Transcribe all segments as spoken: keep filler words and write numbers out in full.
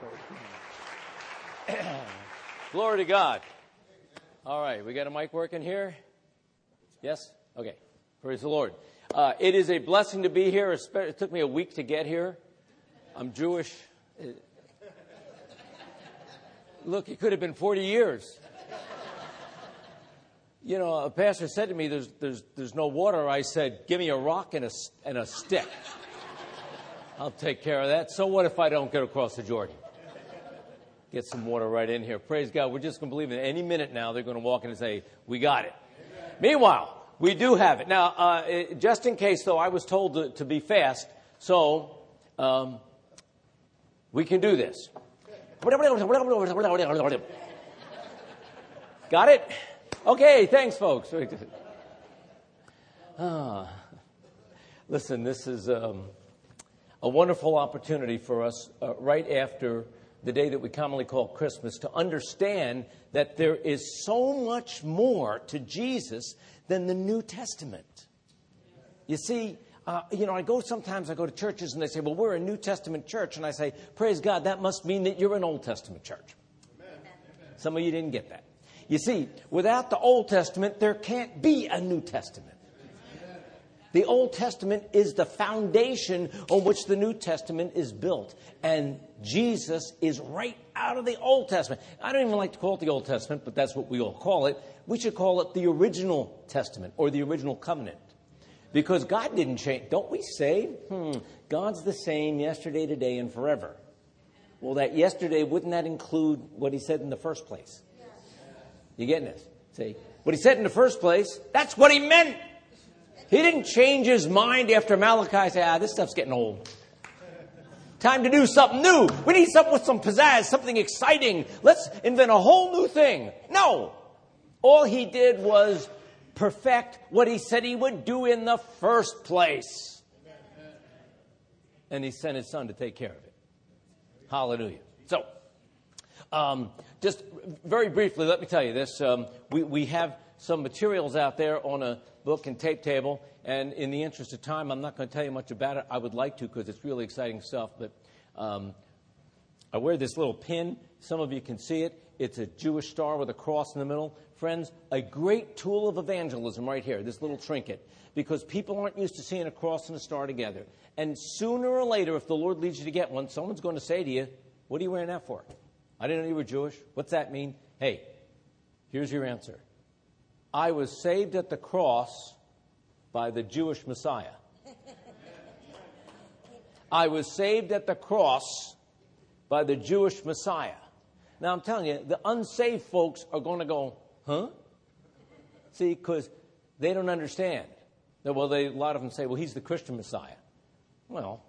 Glory to God. All right, we got a mic working here? Yes? Okay. Praise the Lord. Uh, it is a blessing to be here. It took me a week to get here. I'm Jewish. Look, it could have been forty years. You know, a pastor said to me, there's, there's, there's no water. I said, give me a rock and a, and a stick. I'll take care of that. So what if I don't get across the Jordan? Get some water right in here. Praise God. We're just going to believe that any minute now they're going to walk in and say, we got it. Amen. Meanwhile, we do have it. Now, uh, just in case, though, I was told to, to be fast, so um, we can do this. Got it? Okay, thanks, folks. Ah, listen, this is um, a wonderful opportunity for us uh, right after the day that we commonly call Christmas to understand that there is so much more to Jesus than the New Testament. You see, uh, you know, I go sometimes I go to churches and they say, well, we're a New Testament church. And I say, praise God, that must mean that you're an Old Testament church. Amen. Some of you didn't get that. You see, without the Old Testament, there can't be a New Testament. The Old Testament is the foundation on which the New Testament is built. And Jesus is right out of the Old Testament. I don't even like to call it the Old Testament, but that's what we all call it. We should call it the original Testament or the original covenant. Because God didn't change. Don't we say, hmm, God's the same yesterday, today, and forever? Well, that yesterday, wouldn't that include what he said in the first place? You getting this? See, what he said in the first place, that's what he meant. He didn't change his mind after Malachi said, ah, this stuff's getting old. Time to do something new. We need something with some pizzazz, something exciting. Let's invent a whole new thing. No. All he did was perfect what he said he would do in the first place. And he sent his son to take care of it. Hallelujah. So, um, just very briefly, let me tell you this. Um, we, we have some materials out there on a book and tape table. And in the interest of time, I'm not going to tell you much about it. I would like to because it's really exciting stuff. But um, I wear this little pin. Some of you can see it. It's a Jewish star with a cross in the middle. Friends, a great tool of evangelism right here, this little trinket. Because people aren't used to seeing a cross and a star together. And sooner or later, if the Lord leads you to get one, someone's going to say to you, what are you wearing that for? I didn't know you were Jewish. What's that mean? Hey, here's your answer. I was saved at the cross by the Jewish Messiah. I was saved at the cross by the Jewish Messiah. Now, I'm telling you, the unsaved folks are going to go, huh? See, because they don't understand. Well, they, a lot of them say, well, he's the Christian Messiah. Well,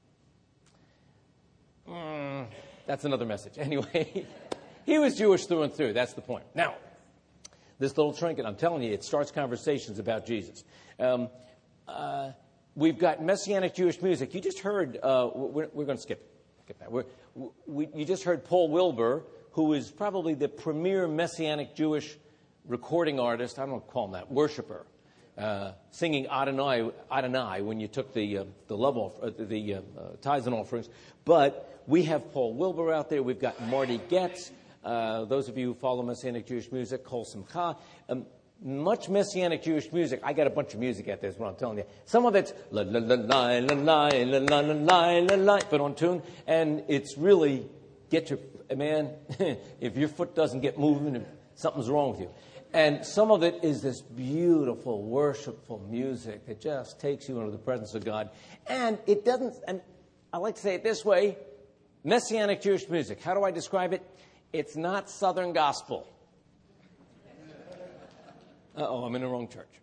mm, that's another message. Anyway, he was Jewish through and through. That's the point. Now, this little trinket, I'm telling you, it starts conversations about Jesus. Um, uh, we've got Messianic Jewish music. You just heard, uh, we're, we're going to skip, skip that. We're, we, you just heard Paul Wilbur, who is probably the premier Messianic Jewish recording artist. I don't call him that, worshiper, uh, singing Adonai, Adonai when you took the uh, the love off, uh, the uh, uh, tithes and offerings. But we have Paul Wilbur out there. We've got Marty Goetz. Uh, those of you who follow Messianic Jewish music, Kol Simcha. Um, much Messianic Jewish music. I got a bunch of music at this, what I'm telling you. Some of it's la la la la la la la la la la la, but on tune. And it's really, get your, man, if your foot doesn't get moving, something's wrong with you. And some of it is this beautiful, worshipful music that just takes you into the presence of God. And it doesn't, and I like to say it this way, Messianic Jewish music. How do I describe it? It's not Southern gospel. Uh-oh, I'm in the wrong church.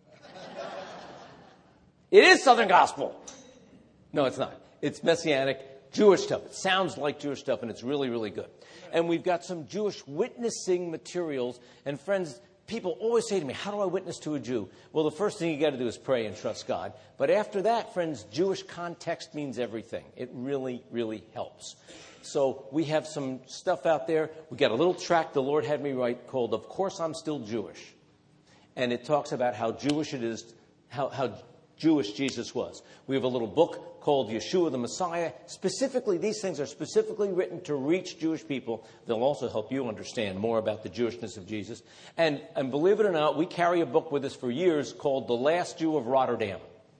It is Southern gospel. No, it's not. It's Messianic Jewish stuff. It sounds like Jewish stuff, and it's really, really good. And we've got some Jewish witnessing materials. And friends, people always say to me, how do I witness to a Jew? Well, the first thing you got to do is pray and trust God. But after that, friends, Jewish context means everything. It really, really helps. So we have some stuff out there. We got a little track the Lord had me write called, Of Course I'm Still Jewish. And it talks about how Jewish it is, how, how Jewish Jesus was. We have a little book called Yeshua the Messiah. Specifically, these things are specifically written to reach Jewish people. They'll also help you understand more about the Jewishness of Jesus. And, and believe it or not, we carry a book with us for years called The Last Jew of Rotterdam.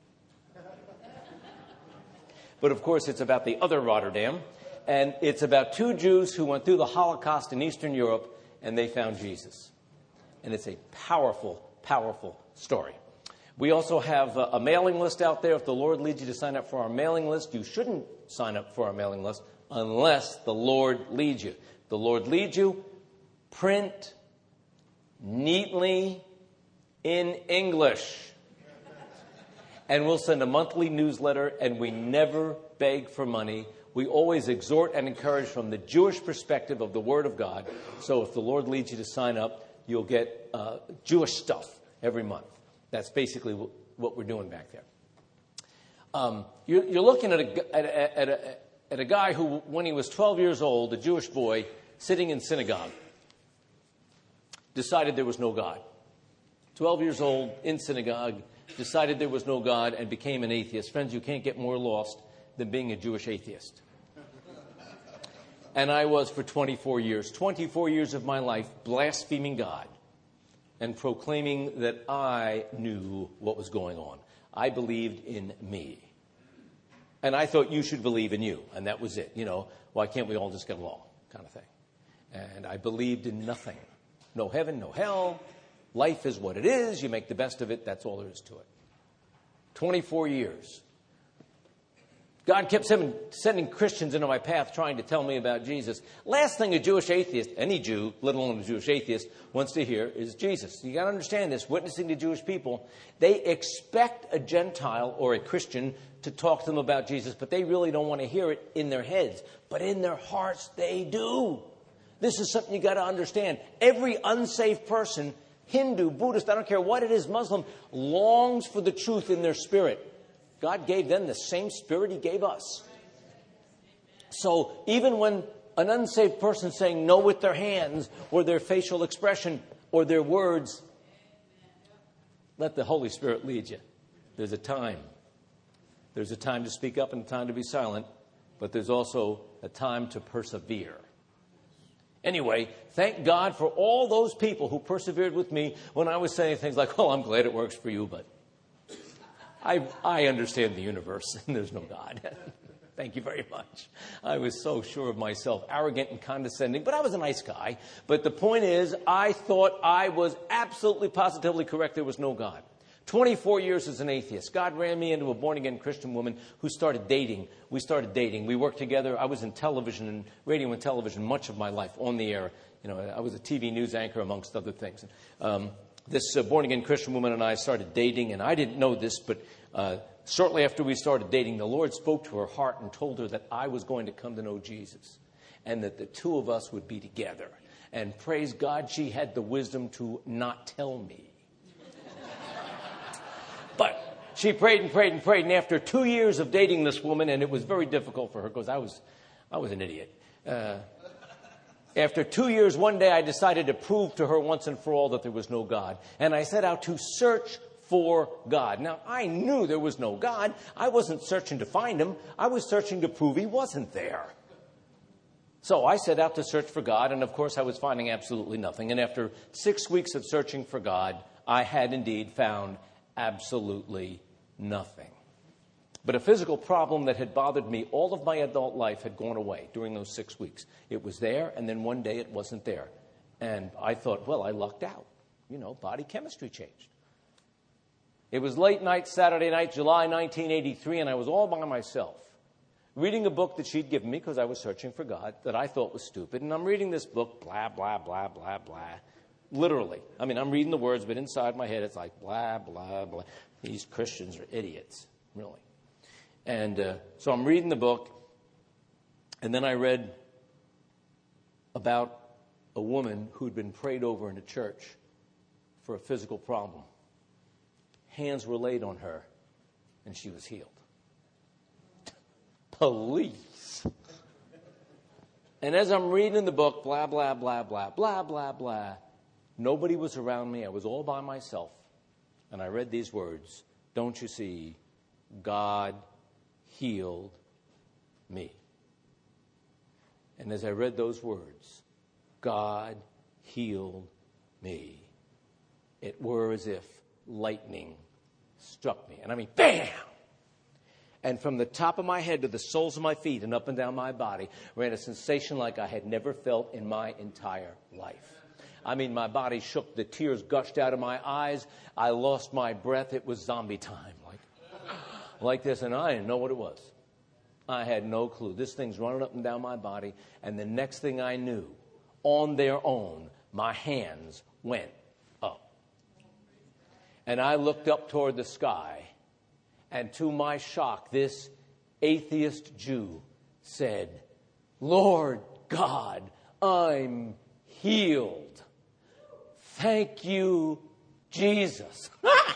But of course, it's about the other Rotterdam. And it's about two Jews who went through the Holocaust in Eastern Europe, and they found Jesus. And it's a powerful, powerful story. We also have a, a mailing list out there. If the Lord leads you to sign up for our mailing list, you shouldn't sign up for our mailing list unless the Lord leads you. If the Lord leads you, print neatly in English. And we'll send a monthly newsletter, and we never beg for money. We always exhort and encourage from the Jewish perspective of the Word of God. So if the Lord leads you to sign up, you'll get uh, Jewish stuff every month. That's basically what we're doing back there. Um, you're, you're looking at a, at, a, at, a, at a guy who, when he was twelve years old, a Jewish boy, sitting in synagogue, decided there was no God. twelve years old, in synagogue, decided there was no God and became an atheist. Friends, you can't get more lost than being a Jewish atheist. And I was for twenty-four years. twenty-four years of my life blaspheming God and proclaiming that I knew what was going on. I believed in me. And I thought you should believe in you. And that was it. You know, why can't we all just get along? Kind of thing. And I believed in nothing. No heaven, no hell. Life is what it is. You make the best of it. That's all there is to it. twenty-four years. God kept sending, sending Christians into my path trying to tell me about Jesus. Last thing a Jewish atheist, any Jew, let alone a Jewish atheist, wants to hear is Jesus. You got to understand this. Witnessing to Jewish people, they expect a Gentile or a Christian to talk to them about Jesus, but they really don't want to hear it in their heads. But in their hearts, they do. This is something you got to understand. Every unsaved person, Hindu, Buddhist, I don't care what it is, Muslim, longs for the truth in their spirit. God gave them the same spirit he gave us. So even when an unsaved person saying no with their hands or their facial expression or their words, let the Holy Spirit lead you. There's a time. There's a time to speak up and a time to be silent, but there's also a time to persevere. Anyway, thank God for all those people who persevered with me when I was saying things like, oh, I'm glad it works for you, but I, I understand the universe and there's no God. Thank you very much. I was so sure of myself, arrogant and condescending, but I was a nice guy. But the point is, I thought I was absolutely positively correct. There was no God. twenty-four years as an atheist. God ran me into a born-again Christian woman who started dating. We started dating. We worked together. I was in television and radio and television much of my life, on the air. You know, I was a T V news anchor, amongst other things. Um, this uh, born-again Christian woman and I started dating, and I didn't know this, but uh, shortly after we started dating, the Lord spoke to her heart and told her that I was going to come to know Jesus and that the two of us would be together. And praise God, she had the wisdom to not tell me. But she prayed and prayed and prayed, and after two years of dating this woman, and it was very difficult for her because I was, I was an idiot. Uh, after two years, one day I decided to prove to her once and for all that there was no God. And I set out to search for God. Now, I knew there was no God. I wasn't searching to find him. I was searching to prove he wasn't there. So I set out to search for God, and of course I was finding absolutely nothing. And after six weeks of searching for God, I had indeed found absolutely nothing. But a physical problem that had bothered me all of my adult life had gone away during those six weeks. It was there, and then one day it wasn't there. And I thought, well, I lucked out. You know, body chemistry changed. It was late night, Saturday night, July nineteen eighty-three, and I was all by myself, reading a book that she'd given me because I was searching for God that I thought was stupid. And I'm reading this book, blah, blah, blah, blah, blah. Literally. I mean, I'm reading the words, but inside my head it's like blah, blah, blah. These Christians are idiots, really. And uh, so I'm reading the book, and then I read about a woman who'd been prayed over in a church for a physical problem. Hands were laid on her, and she was healed. Police. And as I'm reading the book, blah, blah, blah, blah, blah, blah, blah, nobody was around me. I was all by myself. And I read these words, don't you see, God healed me. And as I read those words, God healed me, it were as if lightning struck me. And I mean, bam! And from the top of my head to the soles of my feet and up and down my body ran a sensation like I had never felt in my entire life. I mean, my body shook. The tears gushed out of my eyes. I lost my breath. It was zombie time, like, like this. And I didn't know what it was. I had no clue. This thing's running up and down my body. And the next thing I knew, on their own, my hands went up. And I looked up toward the sky. And to my shock, this atheist Jew said, Lord God, I'm healed. Thank you, Jesus.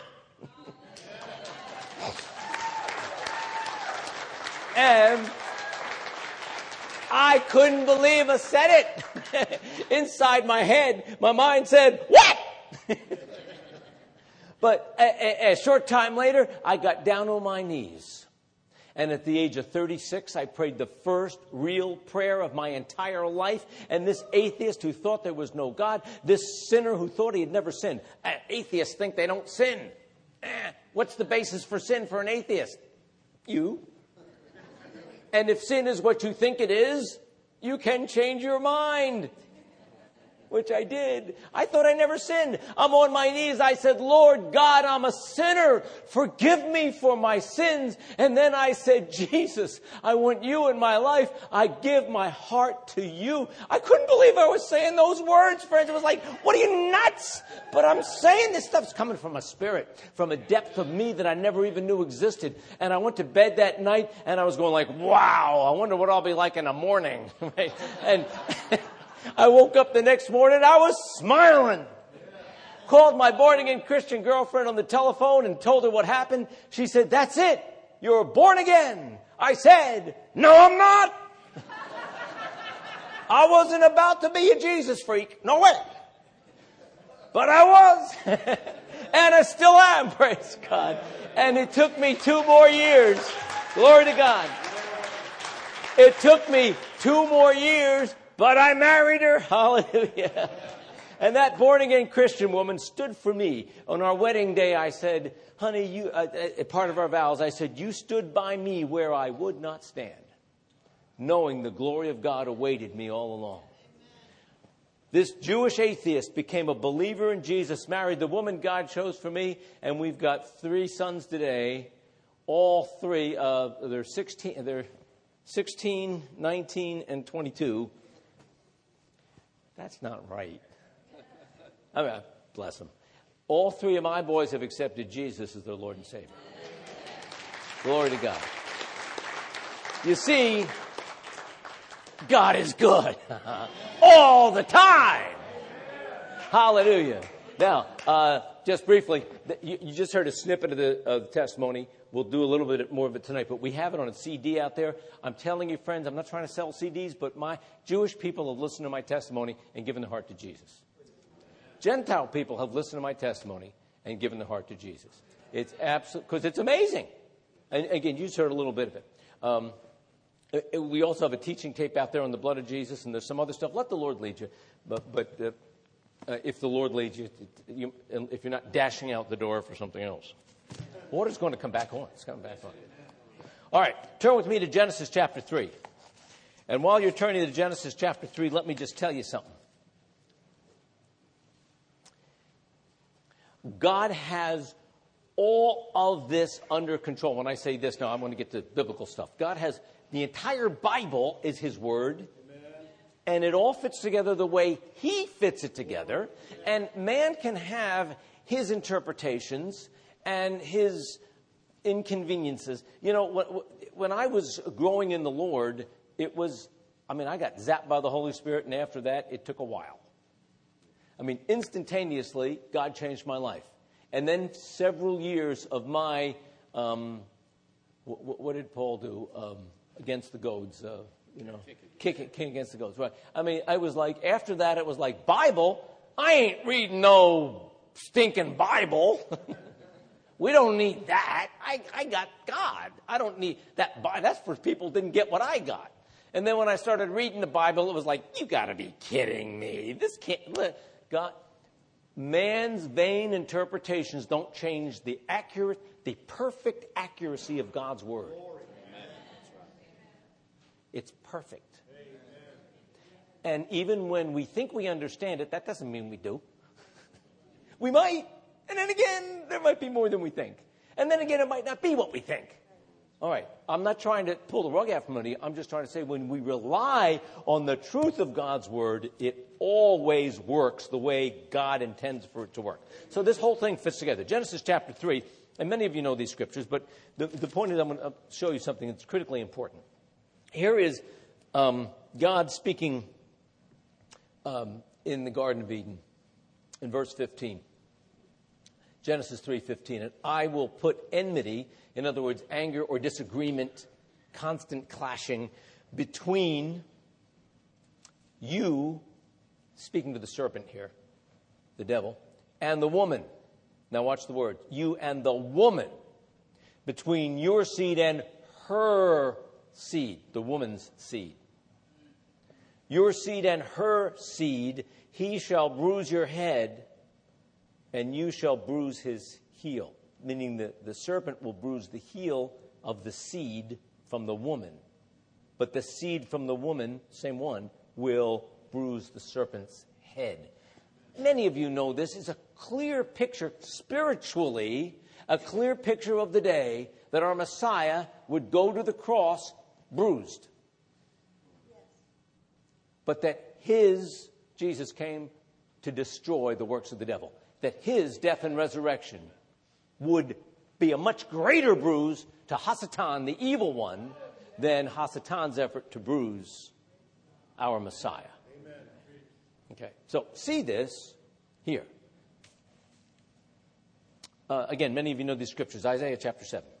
And I couldn't believe I said it. Inside my head, my mind said, what? But a, a, a short time later, I got down on my knees. And at the age of thirty-six, I prayed the first real prayer of my entire life. And this atheist who thought there was no God, this sinner who thought he had never sinned. Uh, atheists think they don't sin. Uh, what's the basis for sin for an atheist? You. And if sin is what you think it is, you can change your mind. Which I did. I thought I never sinned. I'm on my knees. I said, Lord God, I'm a sinner. Forgive me for my sins. And then I said, Jesus, I want you in my life. I give my heart to you. I couldn't believe I was saying those words, friends. It was like, what are you, nuts? But I'm saying this stuff's coming from a spirit, from a depth of me that I never even knew existed. And I went to bed that night and I was going like, wow, I wonder what I'll be like in the morning. and I woke up the next morning, I was smiling. Called my born-again Christian girlfriend on the telephone and told her what happened. She said, that's it. You're born again. I said, no, I'm not. I wasn't about to be a Jesus freak. No way. But I was. And I still am, praise God. And it took me two more years. Glory to God. It took me two more years. But I married her. Hallelujah. And that born-again Christian woman stood for me. On our wedding day, I said, honey, you, uh, uh, part of our vows, I said, you stood by me where I would not stand, knowing the glory of God awaited me all along. This Jewish atheist became a believer in Jesus, married the woman God chose for me, and we've got three sons today. All three, uh, they're sixteen, they're sixteen, nineteen, and twenty-two. That's not right. I mean, bless them. All three of my boys have accepted Jesus as their Lord and Savior. Glory to God. You see, God is good all the time. Hallelujah. Now, uh, just briefly, you, you just heard a snippet of the, of the testimony. We'll do a little bit more of it tonight, but we have it on a C D out there. I'm telling you, friends, I'm not trying to sell C Ds, but my Jewish people have listened to my testimony and given their heart to Jesus. Gentile people have listened to my testimony and given their heart to Jesus. It's absolute, because it's amazing. And again, you just heard a little bit of it. Um, we also have a teaching tape out there on the blood of Jesus, and there's some other stuff. Let the Lord lead you. But, but uh, uh, if the Lord leads you, you, if you're not dashing out the door for something else. Water's going to come back on. It's coming back on. All right, turn with me to Genesis chapter three. And while you're turning to Genesis chapter three, let me just tell you something. God has all of this under control. When I say this now, I'm going to get to biblical stuff. God has the entire Bible is His Word. And it all fits together the way He fits it together. And man can have his interpretations and his inconveniences. You know, when I was growing in the Lord, it was, I mean, I got zapped by the Holy Spirit, and after that, it took a while. I mean, instantaneously, God changed my life. And then several years of my, um, what, what did Paul do um, against the goads? Uh, you know, kicking kick against the goads, right? I mean, I was like, after that, it was like, Bible? I ain't reading no stinking Bible. We don't need that. I, I got God. I don't need that. That's for people who didn't get what I got. And then when I started reading the Bible, it was like, you got to be kidding me. This can't. God, man's vain interpretations don't change the accurate, the perfect accuracy of God's word. It's perfect. And even when we think we understand it, that doesn't mean we do. We might. And then again, there might be more than we think. And then again, it might not be what we think. All right. I'm not trying to pull the rug out from under you. I'm just trying to say when we rely on the truth of God's word, it always works the way God intends for it to work. So this whole thing fits together. Genesis chapter three, and many of you know these scriptures, but the, the point is I'm going to show you something that's critically important. Here is um, God speaking um, in the Garden of Eden in verse fifteen. Genesis three fifteen, and I will put enmity, in other words, anger or disagreement, constant clashing between you, speaking to the serpent here, the devil, and the woman. Now watch the word. You and the woman, between your seed and her seed, the woman's seed. Your seed and her seed, he shall bruise your head, and you shall bruise his heel. Meaning that the serpent will bruise the heel of the seed from the woman. But the seed from the woman, same one, will bruise the serpent's head. Many of you know this is a clear picture, spiritually, a clear picture of the day that our Messiah would go to the cross bruised. But that his, Jesus came to destroy the works of the devil. That his death and resurrection would be a much greater bruise to Hasatan, the evil one, than Hasatan's effort to bruise our Messiah. Amen. Okay, so see this here. Uh, again, many of you know these scriptures. Isaiah chapter seven.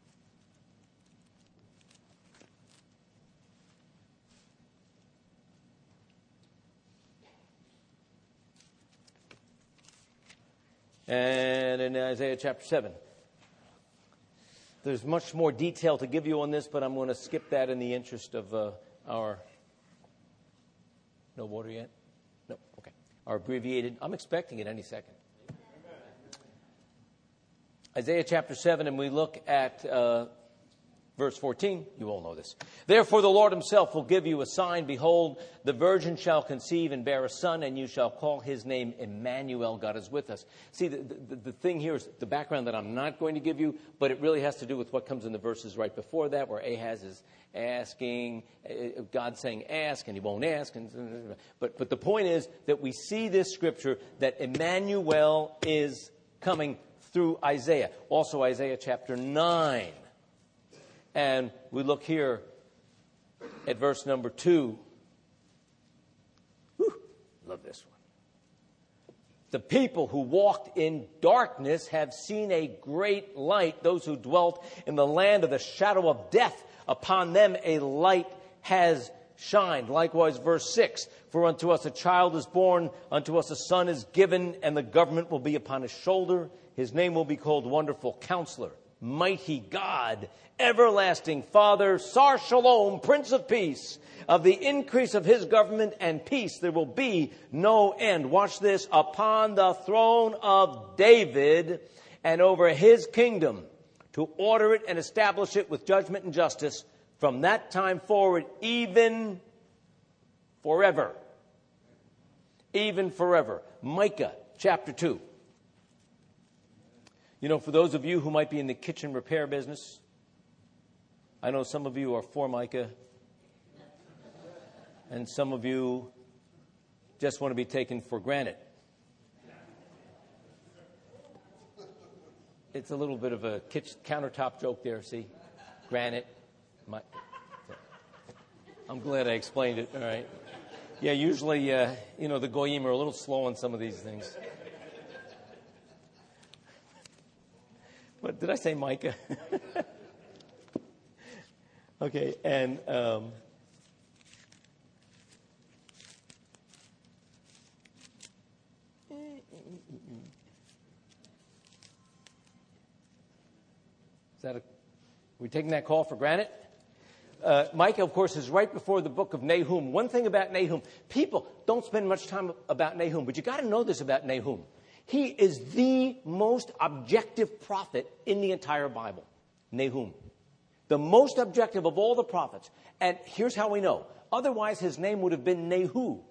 And in Isaiah chapter seven, there's much more detail to give you on this, but I'm going to skip that in the interest of uh, our... No water yet? No, okay. Our abbreviated... I'm expecting it any second. Isaiah chapter seven, and we look at uh, verse fourteen. You all know this. Therefore the Lord himself will give you a sign. Behold, the virgin shall conceive and bear a son, and you shall call his name Emmanuel. God is with us. See, the, the, the thing here is the background that I'm not going to give you, but it really has to do with what comes in the verses right before that, where Ahaz is asking, God saying ask, and he won't ask. And, but, but the point is that we see this scripture that Emmanuel is coming through Isaiah. Also Isaiah chapter nine. And we look here at verse number two. Whew, love this one. The people who walked in darkness have seen a great light. Those who dwelt in the land of the shadow of death, upon them a light has shined. Likewise, verse six. For unto us a child is born, unto us a son is given, and the government will be upon his shoulder. His name will be called Wonderful Counselor, Mighty God, Everlasting Father, Sar Shalom, Prince of Peace. Of the increase of his government and peace there will be no end. Watch this. Upon the throne of David and over his kingdom, to order it and establish it with judgment and justice from that time forward, even forever. Even forever. Micah chapter two. You know, for those of you who might be in the kitchen repair business, I know some of you are for Micah, and some of you just want to be taken for granted. It's a little bit of a kitchen, countertop joke there, see? Granite. My, I'm glad I explained it, all right? Yeah, usually, uh, you know, the Goyim are a little slow on some of these things. What did I say, Micah? Okay, and um, Is that a, are we taking that call for granted? Uh, Micah, of course, is right before the book of Nahum. One thing about Nahum, people don't spend much time about Nahum, but you got to know this about Nahum. He is the most objective prophet in the entire Bible. Nahum. The most objective of all the prophets. And here's how we know. Otherwise, his name would have been Nahu.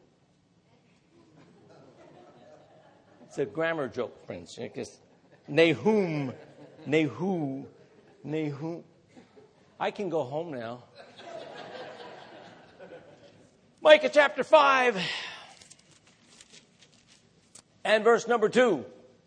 It's a grammar joke, friends. Nahum. Nahu. Nahum. I can go home now. Micah chapter five and verse number two.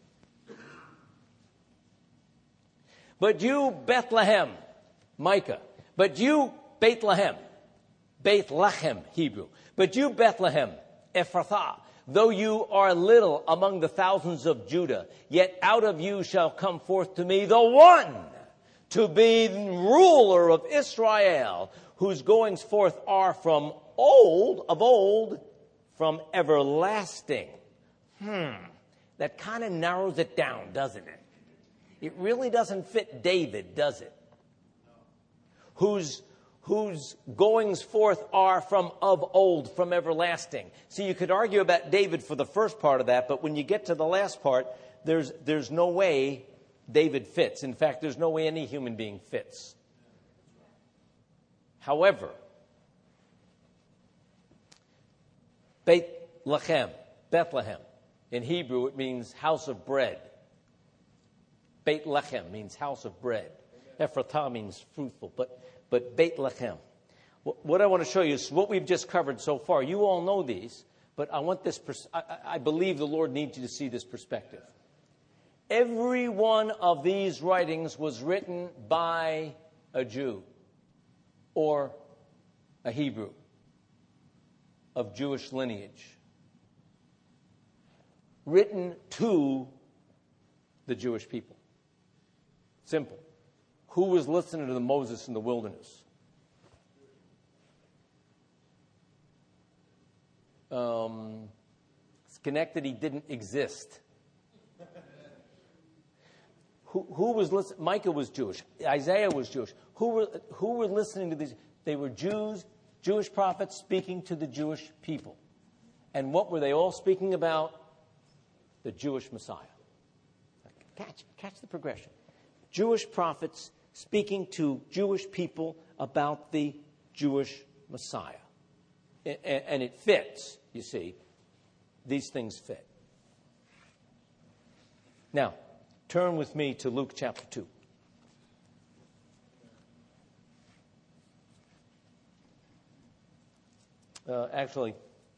But you, Bethlehem, Micah, but you, Bethlehem, Bethlehem, Hebrew, but you, Bethlehem, Ephrathah, though you are little among the thousands of Judah, yet out of you shall come forth to me the one to be ruler of Israel, whose goings forth are from old, of old, from everlasting. Hmm, that kind of narrows it down, doesn't it? It really doesn't fit David, does it? Whose, whose goings forth are from of old, from everlasting. See, you could argue about David for the first part of that, but when you get to the last part, there's, there's no way David fits. In fact, there's no way any human being fits. However, Bethlehem, Bethlehem, in Hebrew it means house of bread. Bethlehem means house of bread. Ephrathah means fruitful, but, but Bethlehem. What I want to show you is what we've just covered so far. You all know these, but I want this. Pers- I, I believe the Lord needs you to see this perspective. Every one of these writings was written by a Jew or a Hebrew of Jewish lineage. Written to the Jewish people. Simple. Who was listening to the Moses in the wilderness? Um, Schenectady didn't exist. Who, who was listening? Micah was Jewish. Isaiah was Jewish. Who were, who were listening to these? They were Jews, Jewish prophets speaking to the Jewish people. And what were they all speaking about? The Jewish Messiah. Catch, catch the progression. Jewish prophets speaking to Jewish people about the Jewish Messiah. And, and it fits, you see. These things fit. Now, turn with me to Luke chapter two. Uh, actually,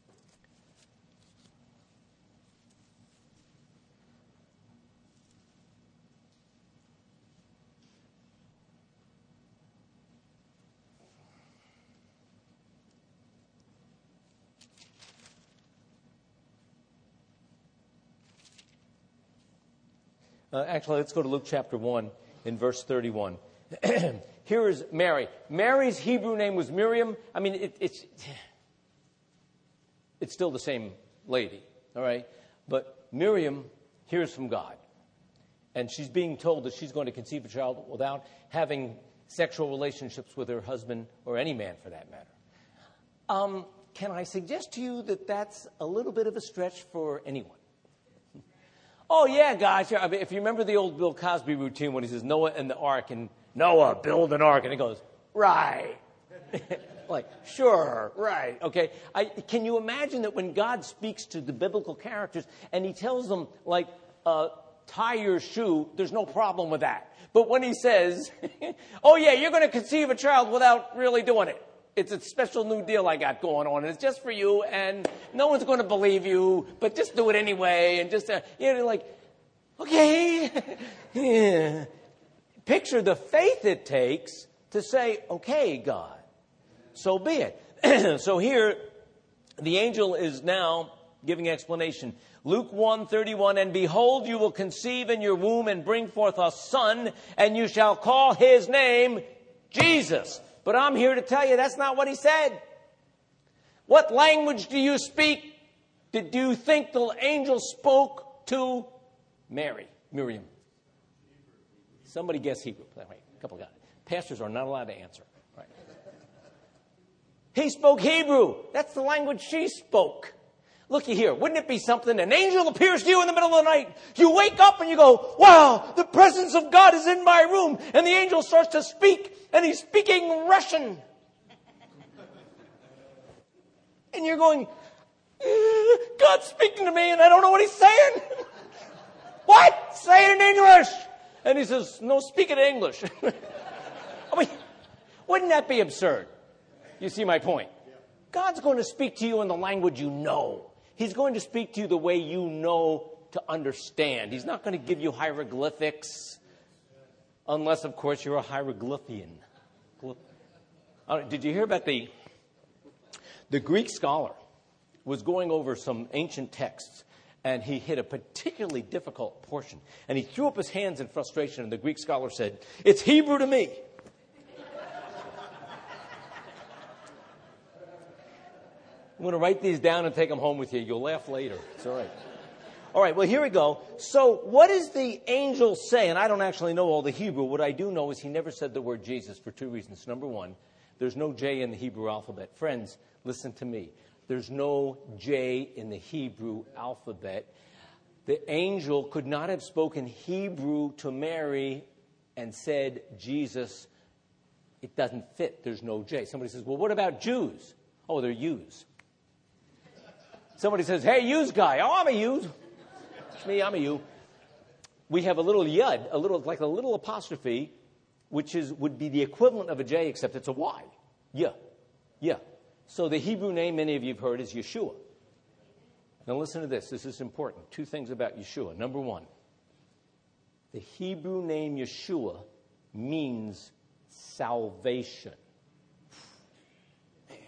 Uh, actually, let's go to Luke chapter one in verse thirty-one. Here is Mary. Mary's Hebrew name was Miriam. I mean, it, it's it's still the same lady, all right? But Miriam hears from God. And she's being told that she's going to conceive a child without having sexual relationships with her husband or any man for that matter. Um, can I suggest to you that that's a little bit of a stretch for anyone? Oh, yeah, guys. I mean, if you remember the old Bill Cosby routine when he says Noah and the ark, and Noah, build an ark, and he goes, right. Like, sure, right, okay. I, can you imagine that when God speaks to the biblical characters and he tells them, like, uh, tie your shoe, there's no problem with that. But when he says, oh, yeah, you're going to conceive a child without really doing it. It's a special new deal I got going on, and it's just for you, and no one's going to believe you, but just do it anyway, and just, uh, you know, like, okay. Yeah. Picture the faith it takes to say, okay, God, so be it. So here, the angel is now giving explanation. Luke one thirty-one, and behold, you will conceive in your womb and bring forth a son, and you shall call his name Jesus. But I'm here to tell you that's not what he said. What language do you speak? Did you think the angel spoke to Mary, Miriam? Somebody guess Hebrew. couple got it. Pastors are not allowed to answer. Right. He spoke Hebrew. That's the language she spoke. Looky here. Wouldn't it be something? An angel appears to you in the middle of the night. You wake up and you go, wow, the presence of God is in my room. And the angel starts to speak, and he's speaking Russian. And you're going, God's speaking to me, and I don't know what he's saying. What? Say it in English. And he says, no, speak it in English. I mean, wouldn't that be absurd? You see my point? God's going to speak to you in the language you know. He's going to speak to you the way you know to understand. He's not going to give you hieroglyphics, unless, of course, you're a hieroglyphian. Uh, did you hear about the, the Greek scholar was going over some ancient texts, and he hit a particularly difficult portion. And he threw up his hands in frustration, and the Greek scholar said, it's Hebrew to me. I'm going to write these down and take them home with you. You'll laugh later. It's all right. All right, well, here we go. So what does the angel say? And I don't actually know all the Hebrew. What I do know is he never said the word Jesus for two reasons. Number one, there's no J in the Hebrew alphabet. Friends, listen to me. There's no J in the Hebrew alphabet. The angel could not have spoken Hebrew to Mary and said Jesus. It doesn't fit. There's no J. Somebody says, well, what about Jews? Oh, they're U's. Somebody says, hey, U's guy. Oh, I'm a U's. It's me, I'm a U. We have a little yud, a little like a little apostrophe, which is would be the equivalent of a J, except it's a Y. Yeah. Yeah. So the Hebrew name many of you have heard is Yeshua. Now listen to this. This is important. Two things about Yeshua. Number one, the Hebrew name Yeshua means salvation. Man.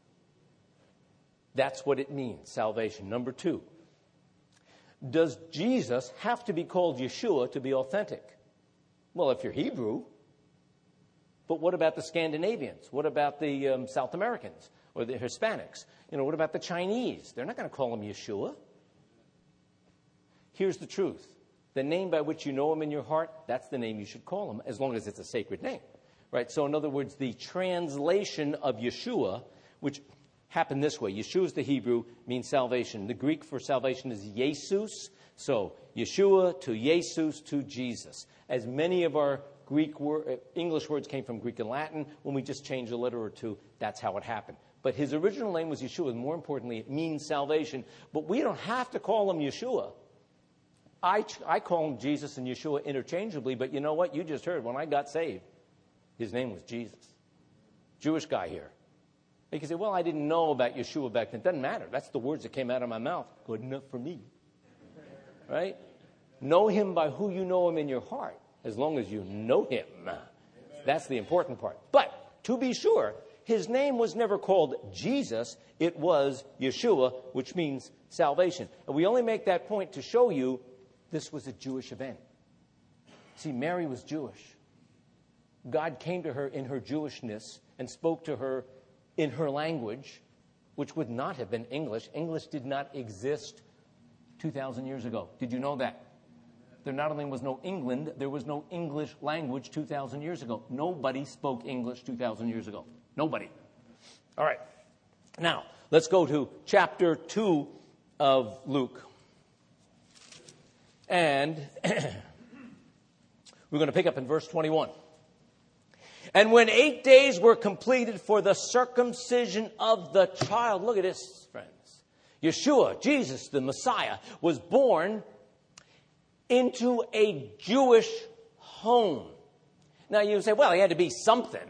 That's what it means, salvation. Number two, does Jesus have to be called Yeshua to be authentic? Well, if you're Hebrew. But what about the Scandinavians? What about the um, South Americans or the Hispanics? You know, what about the Chinese? They're not going to call him Yeshua. Here's the truth. The name by which you know him in your heart, that's the name you should call him, as long as it's a sacred name. Right? So in other words, the translation of Yeshua, which happened this way. Yeshua is the Hebrew, means salvation. The Greek for salvation is Jesus. So Yeshua to Jesus to Jesus. As many of our Greek word, English words came from Greek and Latin. When we just changed a letter or two, that's how it happened. But his original name was Yeshua. And more importantly, it means salvation. But we don't have to call him Yeshua. I, I call him Jesus and Yeshua interchangeably. But you know what? You just heard when I got saved, his name was Jesus. Jewish guy here. You can say, well, I didn't know about Yeshua back then. It doesn't matter. That's the words that came out of my mouth. Good enough for me. Right? Know him by who you know him in your heart. As long as you know him. That's the important part. But to be sure, his name was never called Jesus. It was Yeshua, which means salvation. And we only make that point to show you this was a Jewish event. See, Mary was Jewish. God came to her in her Jewishness and spoke to her in her language, which would not have been English. English did not exist two thousand years ago. Did you know that? There not only was no England, there was no English language two thousand years ago. Nobody spoke English two thousand years ago. Nobody. All right. Now, let's go to chapter two of Luke. And we're going to pick up in verse twenty-one. And when eight days were completed for the circumcision of the child, look at this, friends. Yeshua, Jesus, the Messiah, was born into a Jewish home. Now you say, well, he had to be something.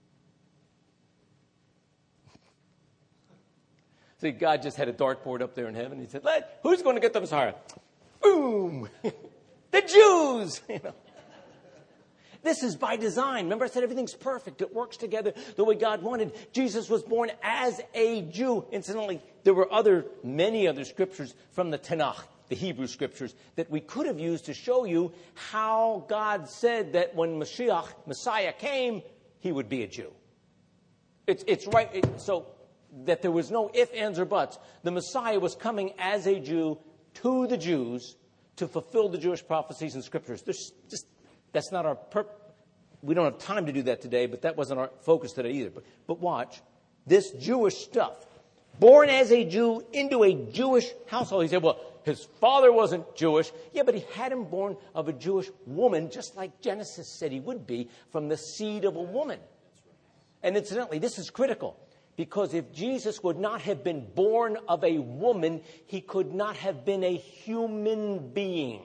See, God just had a dartboard up there in heaven. He said, Let, who's going to get the Messiah? Boom! The Jews! You know. This is by design. Remember I said everything's perfect. It works together the way God wanted. Jesus was born as a Jew. Incidentally, there were other, many other scriptures from the Tanakh, the Hebrew scriptures, that we could have used to show you how God said that when Mashiach, Messiah came, he would be a Jew. It's, it's right. It, so that there was no ifs, ands, or buts. The Messiah was coming as a Jew to the Jews to fulfill the Jewish prophecies and scriptures. There's just, that's not our purpose. we don't have time to do that today, but that wasn't our focus today either. But, but watch, this Jewish stuff, born as a Jew into a Jewish household. He said, well, his father wasn't Jewish. Yeah, but he had him born of a Jewish woman, just like Genesis said he would be, from the seed of a woman. And incidentally, this is critical, because if Jesus would not have been born of a woman, he could not have been a human being.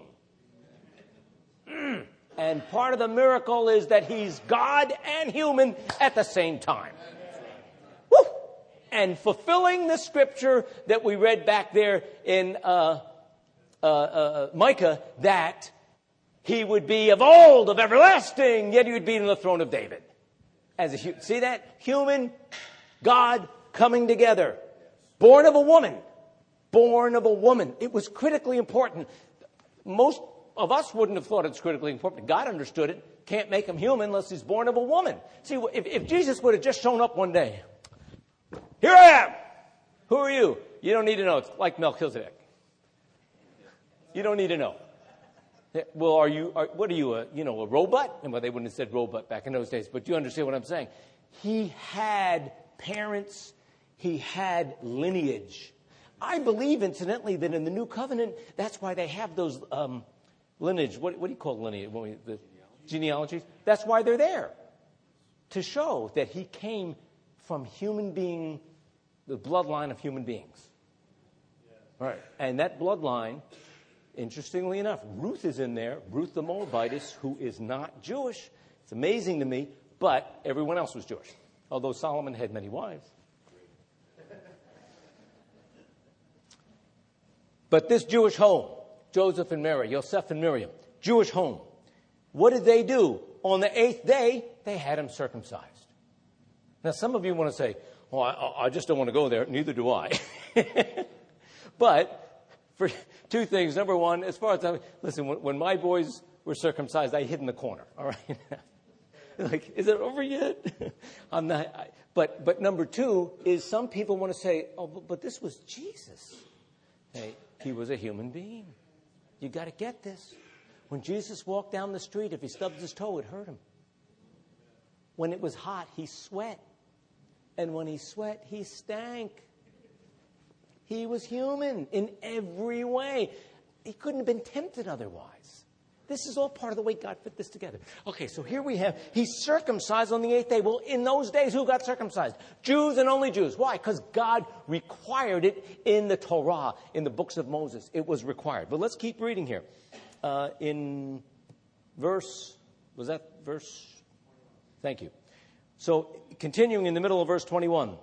Mm. And part of the miracle is that he's God and human at the same time. Woo! And fulfilling the scripture that we read back there in uh, uh, uh, Micah, that he would be of old, of everlasting, yet he would be on the throne of David. As a, see that? Human, God coming together. Born of a woman. Born of a woman. It was critically important. Most of us wouldn't have thought it's critically important. God understood it. Can't make him human unless he's born of a woman. See, if, if Jesus would have just shown up one day. Here I am. Who are you? You don't need to know. It's like Melchizedek. You don't need to know. Well, are you, are, what are you, a, you know, a robot? And well, they wouldn't have said robot back in those days, but you understand what I'm saying. He had parents. He had lineage. I believe, incidentally, that in the New Covenant, that's why they have those um, lineage. What, what do you call lineage? The genealogies. That's why they're there. To show that he came from human being, the bloodline of human beings. All right. And that bloodline, interestingly enough, Ruth is in there. Ruth the Moabitess, who is not Jewish. It's amazing to me, but everyone else was Jewish. Although Solomon had many wives. But this Jewish home, Joseph and Mary, Yosef and Miriam, Jewish home, what did they do? On the eighth day, they had him circumcised. Now, some of you want to say, well, I, I just don't want to go there. Neither do I. But for two things. Number one, as far as I, listen, when, when my boys were circumcised, I hid in the corner. All right. Like, is it over yet? I'm not. I, but but number two is some people want to say, oh, but, but this was Jesus. Hey, he was a human being. You got to get this. When Jesus walked down the street, if he stubbed his toe, it hurt him. When it was hot, he sweat. And when he sweat, he stank. He was human in every way. He couldn't have been tempted otherwise. This is all part of the way God fit this together. Okay, so here we have, he's circumcised on the eighth day. Well, in those days, who got circumcised? Jews and only Jews. Why? Because God required it in the Torah, in the books of Moses. It was required. But let's keep reading here. Uh, in verse, was that verse? Thank you. So, continuing in the middle of verse twenty-one.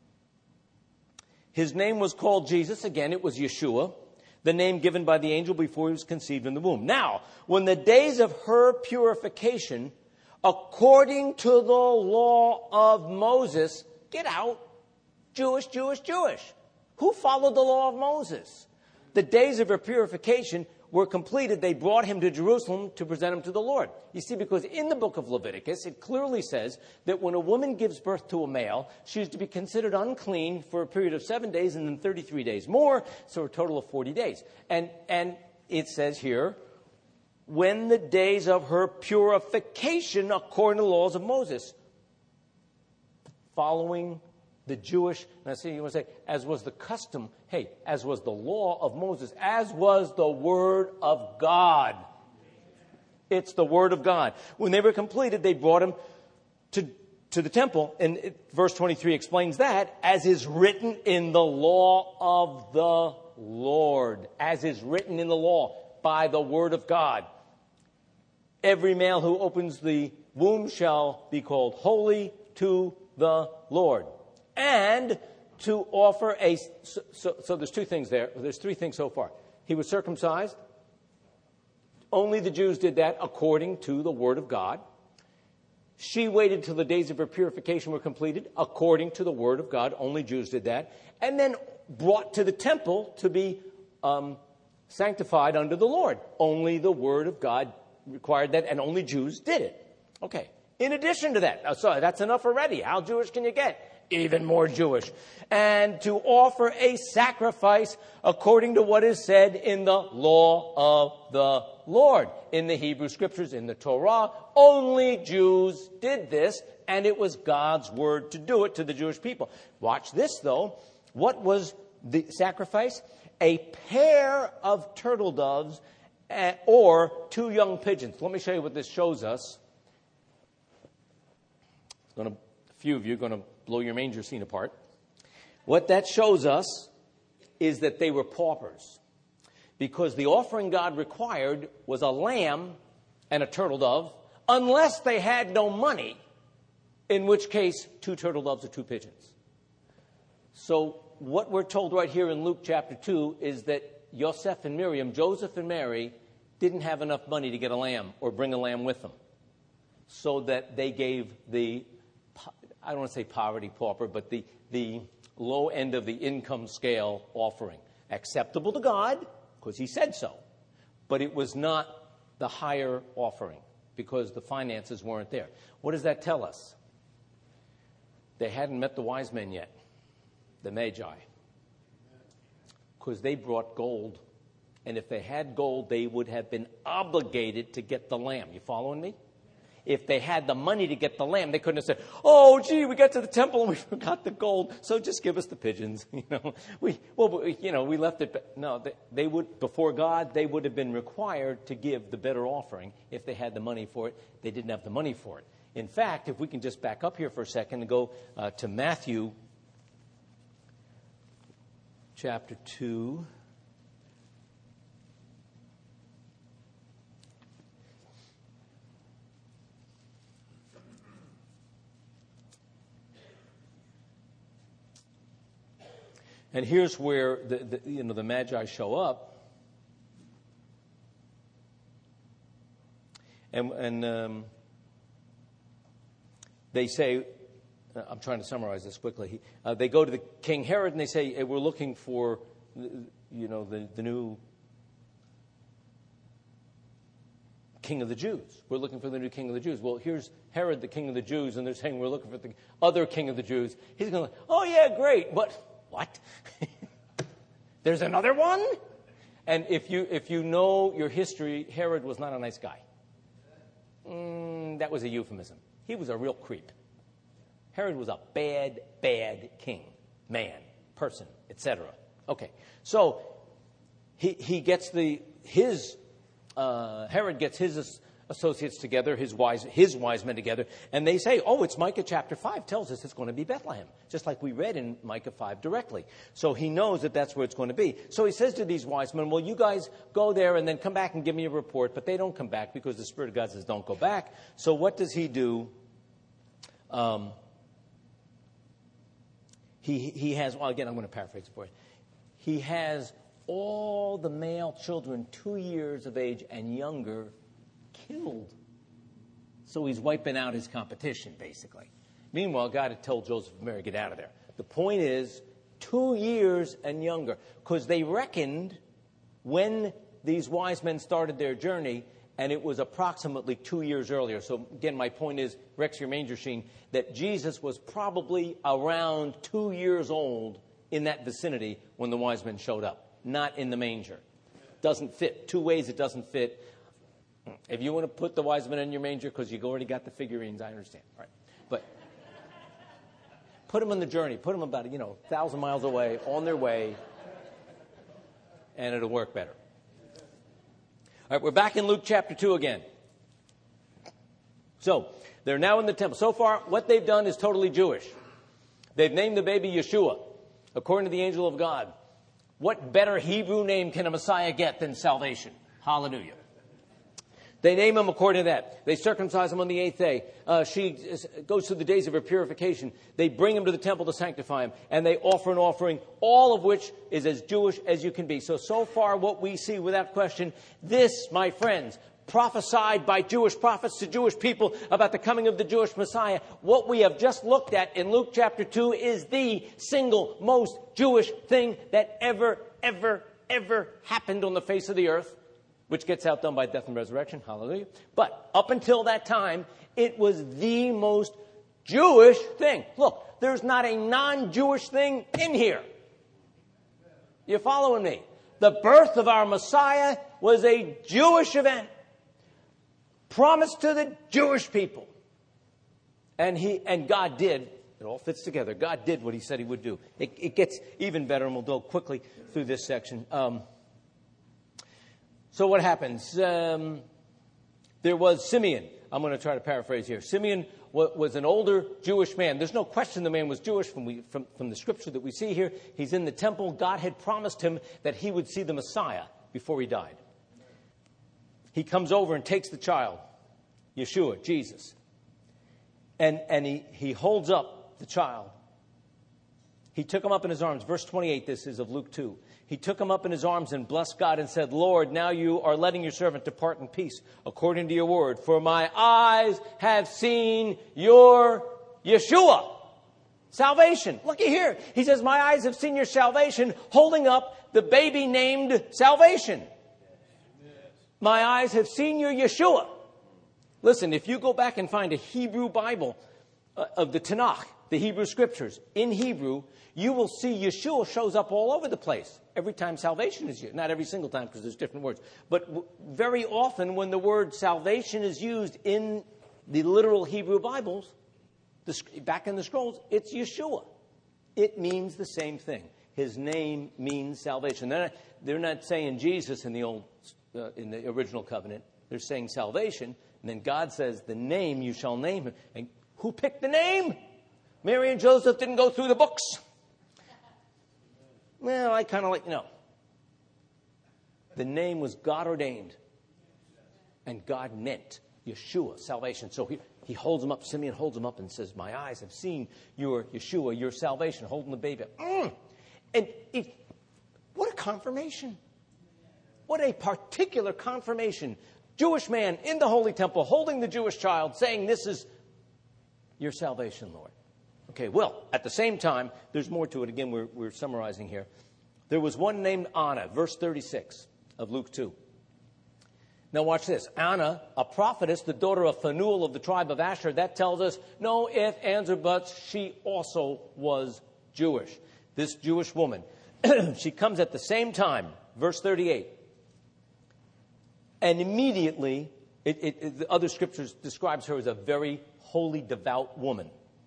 His name was called Jesus. Again, it was Yeshua, the name given by the angel before he was conceived in the womb. Now, when the days of her purification, according to the law of Moses, get out, Jewish, Jewish, Jewish. Who followed the law of Moses? The days of her purification were completed. They brought him to Jerusalem to present him to the Lord. You see, because in the book of Leviticus, it clearly says that when a woman gives birth to a male, she's to be considered unclean for a period of seven days and then thirty-three days more, so a total of forty days. And, and it says here, when the days of her purification, according to the laws of Moses, following the Jewish, now see, you want to say, as was the custom, hey, as was the law of Moses, as was the word of God. It's the word of God. When they were completed, they brought him to, to the temple. And it, verse twenty-three explains that, as is written in the law of the Lord. As is written in the law by the word of God. Every male who opens the womb shall be called holy to the Lord. And to offer a, so, so, so there's two things there. There's three things so far. He was circumcised. Only the Jews did that according to the word of God. She waited till the days of her purification were completed according to the word of God. Only Jews did that. And then brought to the temple to be um, sanctified under the Lord. Only the word of God required that, and only Jews did it. Okay. In addition to that, oh, sorry, that's enough already. How Jewish can you get? even more Jewish, and to offer a sacrifice according to what is said in the law of the Lord. In the Hebrew Scriptures, in the Torah, only Jews did this, and it was God's word to do it to the Jewish people. Watch this, though. What was the sacrifice? A pair of turtle doves or two young pigeons. Let me show you what this shows us. It's going to, a few of you are going to blow your manger scene apart. What that shows us is that they were paupers, because the offering God required was a lamb and a turtle dove, unless they had no money, in which case two turtle doves or two pigeons. So what we're told right here in Luke chapter two is that Yosef and Miriam, Joseph and Mary, didn't have enough money to get a lamb or bring a lamb with them, so that they gave the, I don't want to say poverty pauper, but the, the low end of the income scale offering. Acceptable to God, because he said so, but it was not the higher offering, because the finances weren't there. What does that tell us? They hadn't met the wise men yet, the Magi, because they brought gold. And if they had gold, they would have been obligated to get the lamb. You following me? If they had the money to get the lamb, they couldn't have said, "Oh, gee, we got to the temple and we forgot the gold, so just give us the pigeons." You know, we well, we, you know, we left it. But no, they, they would, before God, they would have been required to give the better offering if they had the money for it. They didn't have the money for it. In fact, if we can just back up here for a second and go uh, to Matthew chapter two. And here's where the, the you know the Magi show up, and and um, they say, I'm trying to summarize this quickly. Uh, they go to the King Herod and they say, hey, "We're looking for, you know, the, the new King of the Jews. We're looking for the new King of the Jews." Well, here's Herod, the King of the Jews, and they're saying we're looking for the other King of the Jews. He's going, "Oh yeah, great, but." What? There's another one? And if you if you know your history, Herod was not a nice guy. Mm, that was a euphemism. He was a real creep. Herod was a bad, bad king, man, person, et cetera. Okay, so he he gets the his uh, Herod gets his associates together, his wise his wise men together, and they say, "Oh, it's Micah chapter five tells us it's going to be Bethlehem," just like we read in Micah five directly. So he knows that that's where it's going to be. So he says to these wise men, "Well, you guys go there and then come back and give me a report." But they don't come back because the Spirit of God says, "Don't go back." So what does he do? Um, he he has. Well, again, I'm going to paraphrase it for you. He has all the male children two years of age and younger killed. So he's wiping out his competition, basically. Meanwhile, God had told Joseph and Mary, get out of there. The point is, two years and younger, because they reckoned when these wise men started their journey, and it was approximately two years earlier. So again, my point is, Rex your manger scene, that Jesus was probably around two years old in that vicinity when the wise men showed up, not in the manger. Doesn't fit. Two ways it doesn't fit. If you want to put the wise men in your manger because you've already got the figurines, I understand. All right. But put them on the journey. Put them about, you know, a thousand miles away, on their way, and it'll work better. All right, we're back in Luke chapter two again. So, they're now in the temple. So far, what they've done is totally Jewish. They've named the baby Yeshua, according to the angel of God. What better Hebrew name can a Messiah get than salvation? Hallelujah. They name him according to that. They circumcise him on the eighth day. Uh, she goes through the days of her purification. They bring him to the temple to sanctify him. And they offer an offering, all of which is as Jewish as you can be. So, so far what we see without question, this, my friends, prophesied by Jewish prophets to Jewish people about the coming of the Jewish Messiah. What we have just looked at in Luke chapter two is the single most Jewish thing that ever, ever, ever happened on the face of the earth, which gets outdone by death and resurrection. Hallelujah. But up until that time, it was the most Jewish thing. Look, there's not a non-Jewish thing in here. You following me? The birth of our Messiah was a Jewish event, promised to the Jewish people. And he and God did. It all fits together. God did what he said he would do. It, it gets even better, and we'll go quickly through this section. Um, so what happens? Um, there was Simeon. I'm going to try to paraphrase here. Simeon w- was an older Jewish man. There's no question the man was Jewish from, we, from, from the scripture that we see here. He's in the temple. God had promised him that he would see the Messiah before he died. He comes over and takes the child, Yeshua, Jesus, and, and he, he holds up the child. He took him up in his arms. Verse twenty-eight, this is of Luke two. He took him up in his arms and blessed God and said, Lord, now you are letting your servant depart in peace according to your word. For my eyes have seen your Yeshua. Salvation. Looky here. He says, my eyes have seen your salvation, holding up the baby named Salvation. My eyes have seen your Yeshua. Listen, if you go back and find a Hebrew Bible uh, of the Tanakh, the Hebrew Scriptures, in Hebrew, you will see Yeshua shows up all over the place every time salvation is used. Not every single time because there's different words. But w- very often when the word salvation is used in the literal Hebrew Bibles, the, back in the scrolls, it's Yeshua. It means the same thing. His name means salvation. They're not, they're not saying Jesus in the old, uh, in the original covenant. They're saying salvation. And then God says, the name you shall name him. And who picked the name? Mary and Joseph didn't go through the books. Well, I kind of like, no. The name was God ordained. And God meant Yeshua, salvation. So he, he holds him up, Simeon holds him up and says, my eyes have seen your Yeshua, your salvation, holding the baby. Mm. And it, what a confirmation. What a particular confirmation. Jewish man in the Holy Temple holding the Jewish child saying, this is your salvation, Lord. Okay, well, at the same time, there's more to it. Again, we're, we're summarizing here. There was one named Anna, verse thirty-six of Luke two. Now watch this. Anna, a prophetess, the daughter of Phanuel of the tribe of Asher, that tells us, no ifs, ands, or buts, she also was Jewish. This Jewish woman. She comes at the same time, verse thirty-eight. And immediately, it, it, it, the other scriptures describes her as a very holy, devout woman.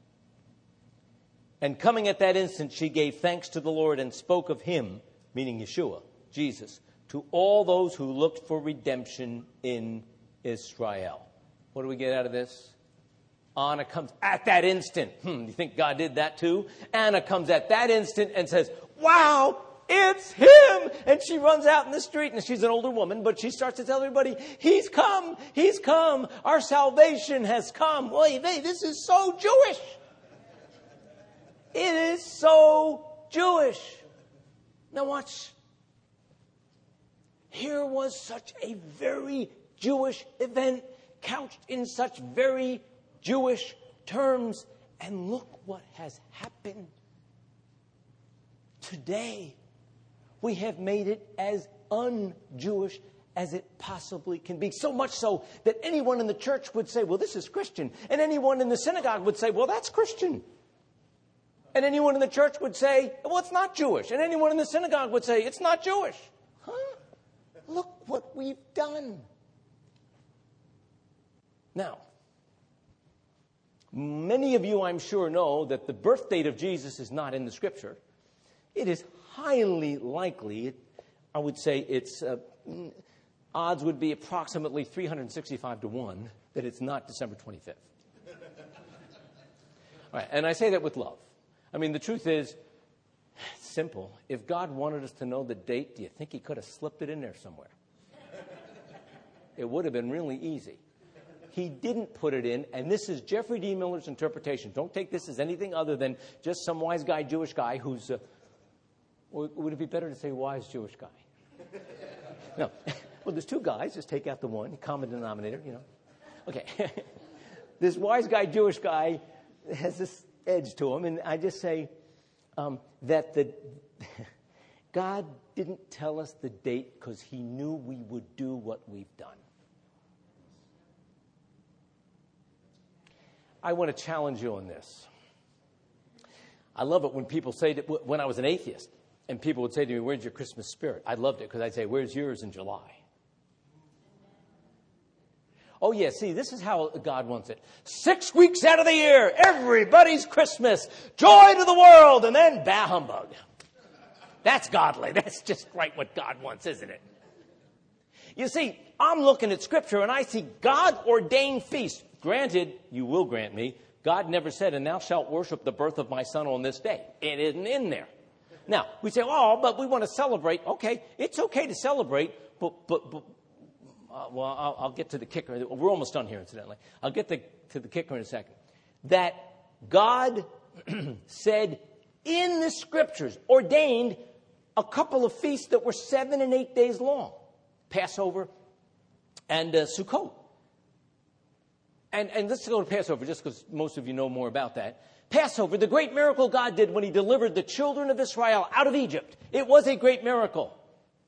And coming at that instant, she gave thanks to the Lord and spoke of him, meaning Yeshua, Jesus, to all those who looked for redemption in Israel. What do we get out of this? Anna comes at that instant. Hmm, you think God did that too? Anna comes at that instant and says, wow, it's him. And she runs out in the street, and she's an older woman, but she starts to tell everybody, he's come, he's come. Our salvation has come. Wait, wait, this is so Jewish. It is so Jewish. Now watch. Here was such a very Jewish event, couched in such very Jewish terms. And look what has happened. Today, we have made it as un-Jewish as it possibly can be. So much so that anyone in the church would say, well, this is Christian. And anyone in the synagogue would say, well, that's Christian. And anyone in the church would say, well, it's not Jewish. And anyone in the synagogue would say, it's not Jewish. Huh? Look what we've done. Now, many of you, I'm sure, know that the birth date of Jesus is not in the scripture. It is highly likely, I would say it's, uh, odds would be approximately three hundred sixty-five to one that it's not December twenty-fifth. All right, and I say that with love. I mean, the truth is, it's simple. If God wanted us to know the date, do you think he could have slipped it in there somewhere? It would have been really easy. He didn't put it in, and this is Jeffrey D. Miller's interpretation. Don't take this as anything other than just some wise guy, Jewish guy who's, uh, or would it be better to say wise Jewish guy? No. Well, there's two guys. Just take out the one, common denominator, you know. Okay. This wise guy, Jewish guy, has this edge to him, and I just say um, that the God didn't tell us the date because he knew we would do what we've done. I want to challenge you on this. I love it when people say, that, when I was an atheist, and people would say to me, where's your Christmas spirit? I loved it because I'd say, where's yours in July? Oh, yeah, see, this is how God wants it. Six weeks out of the year, everybody's Christmas. Joy to the world, and then bah humbug. That's godly. That's just right what God wants, isn't it? You see, I'm looking at Scripture, and I see God-ordained feasts. Granted, you will grant me, God never said, and thou shalt worship the birth of my son on this day. It isn't in there. Now, we say, oh, but we want to celebrate. Okay, it's okay to celebrate, but, but, but uh, well, I'll, I'll get to the kicker. We're almost done here, incidentally. I'll get the, to the kicker in a second. That God said in the Scriptures, ordained a couple of feasts that were seven and eight days long. Passover and uh, Sukkot. And, and let's go to Passover, just because most of you know more about that. Passover, the great miracle God did when he delivered the children of Israel out of Egypt. It was a great miracle.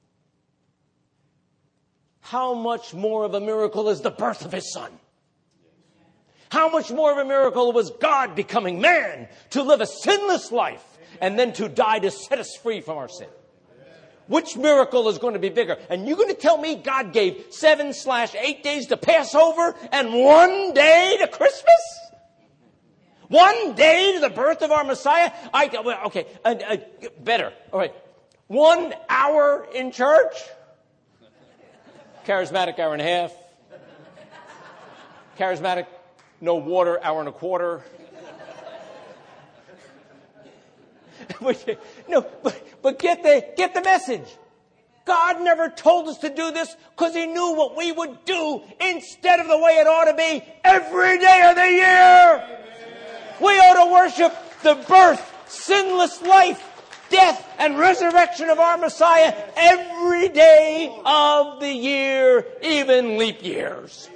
How much more of a miracle is the birth of his son? How much more of a miracle was God becoming man to live a sinless life and then to die to set us free from our sin? Which miracle is going to be bigger? And you're going to tell me God gave seven slash eight days to Passover and one day to Christmas? One day to the birth of our Messiah? I well, okay, uh, uh, better. All right. One hour in church? Charismatic, hour and a half. Charismatic, no water, hour and a quarter. No, but, but get the get the message. God never told us to do this because he knew what we would do instead of the way it ought to be every day of the year. We ought to worship the birth, sinless life, death, and resurrection of our Messiah every day of the year, even leap years.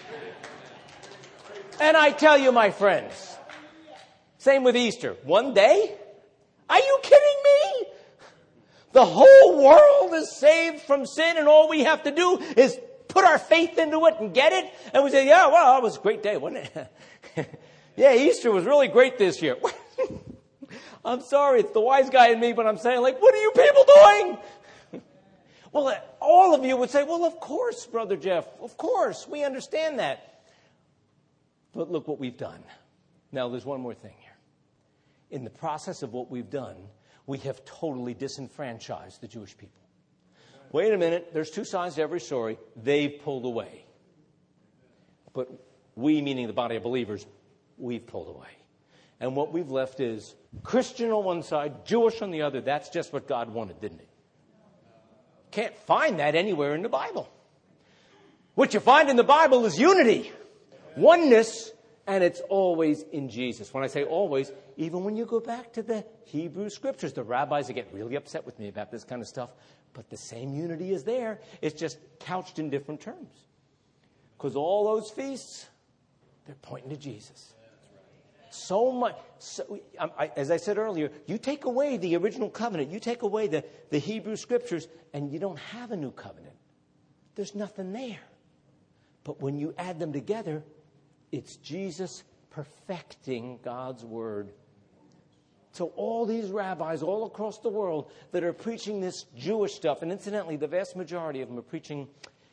And I tell you, my friends, same with Easter. One day? Are you kidding me? The whole world is saved from sin, and all we have to do is put our faith into it and get it. And we say, yeah, well, it was a great day, wasn't it? Yeah, Easter was really great this year. I'm sorry, it's the wise guy in me, but I'm saying, like, what are you people doing? Well, all of you would say, well, of course, Brother Jeff, of course, we understand that. But look what we've done. Now, there's one more thing here. In the process of what we've done, we have totally disenfranchised the Jewish people. Wait a minute, there's two sides to every story. They've pulled away. But we, meaning the body of believers, we've pulled away. And what we've left is Christian on one side, Jewish on the other. That's just what God wanted, didn't he? Can't find that anywhere in the Bible. What you find in the Bible is unity, oneness, and it's always in Jesus. When I say always, even when you go back to the Hebrew Scriptures, the rabbis get really upset with me about this kind of stuff, but the same unity is there. It's just couched in different terms. Because all those feasts, they're pointing to Jesus. So much, so, I, as I said earlier, you take away the original covenant, you take away the, the Hebrew Scriptures, and you don't have a new covenant. There's nothing there. But when you add them together, it's Jesus perfecting God's word. So all these rabbis all across the world that are preaching this Jewish stuff, and incidentally, the vast majority of them are preaching,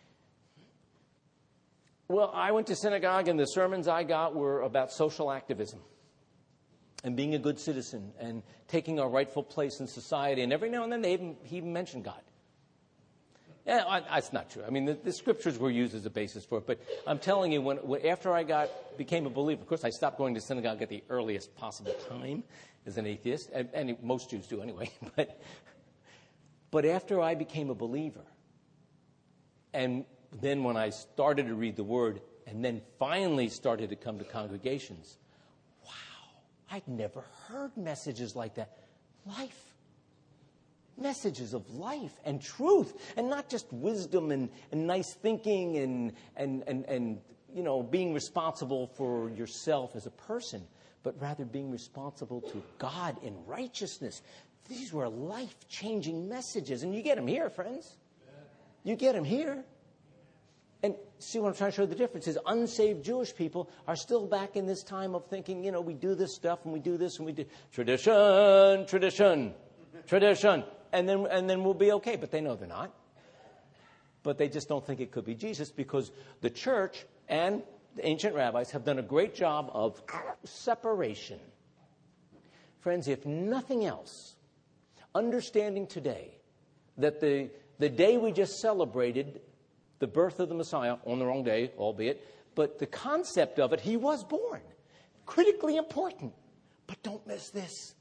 well, I went to synagogue and the sermons I got were about social activism and being a good citizen and taking our rightful place in society. And every now and then they even, he even mentioned God. Yeah, I, that's not true. I mean, the, the Scriptures were used as a basis for it. But I'm telling you, when, when after I got became a believer, of course, I stopped going to synagogue at the earliest possible time as an atheist, and, and most Jews do anyway. But, but after I became a believer, and then when I started to read the Word, and then finally started to come to congregations, wow, I'd never heard messages like that. Life. Messages of life and truth, and not just wisdom and, and nice thinking and, and, and, and, you know, being responsible for yourself as a person, but rather being responsible to God in righteousness. These were life-changing messages, and you get them here, friends. You get them here. And see what I'm trying to show the difference is unsaved Jewish people are still back in this time of thinking, you know, we do this stuff and we do this and we do tradition, tradition, tradition. And then, and then we'll be okay. But they know they're not. But they just don't think it could be Jesus because the church and the ancient rabbis have done a great job of separation. Friends, if nothing else, understanding today that the, the day we just celebrated the birth of the Messiah, on the wrong day, albeit, but the concept of it, he was born. Critically important. But don't miss this.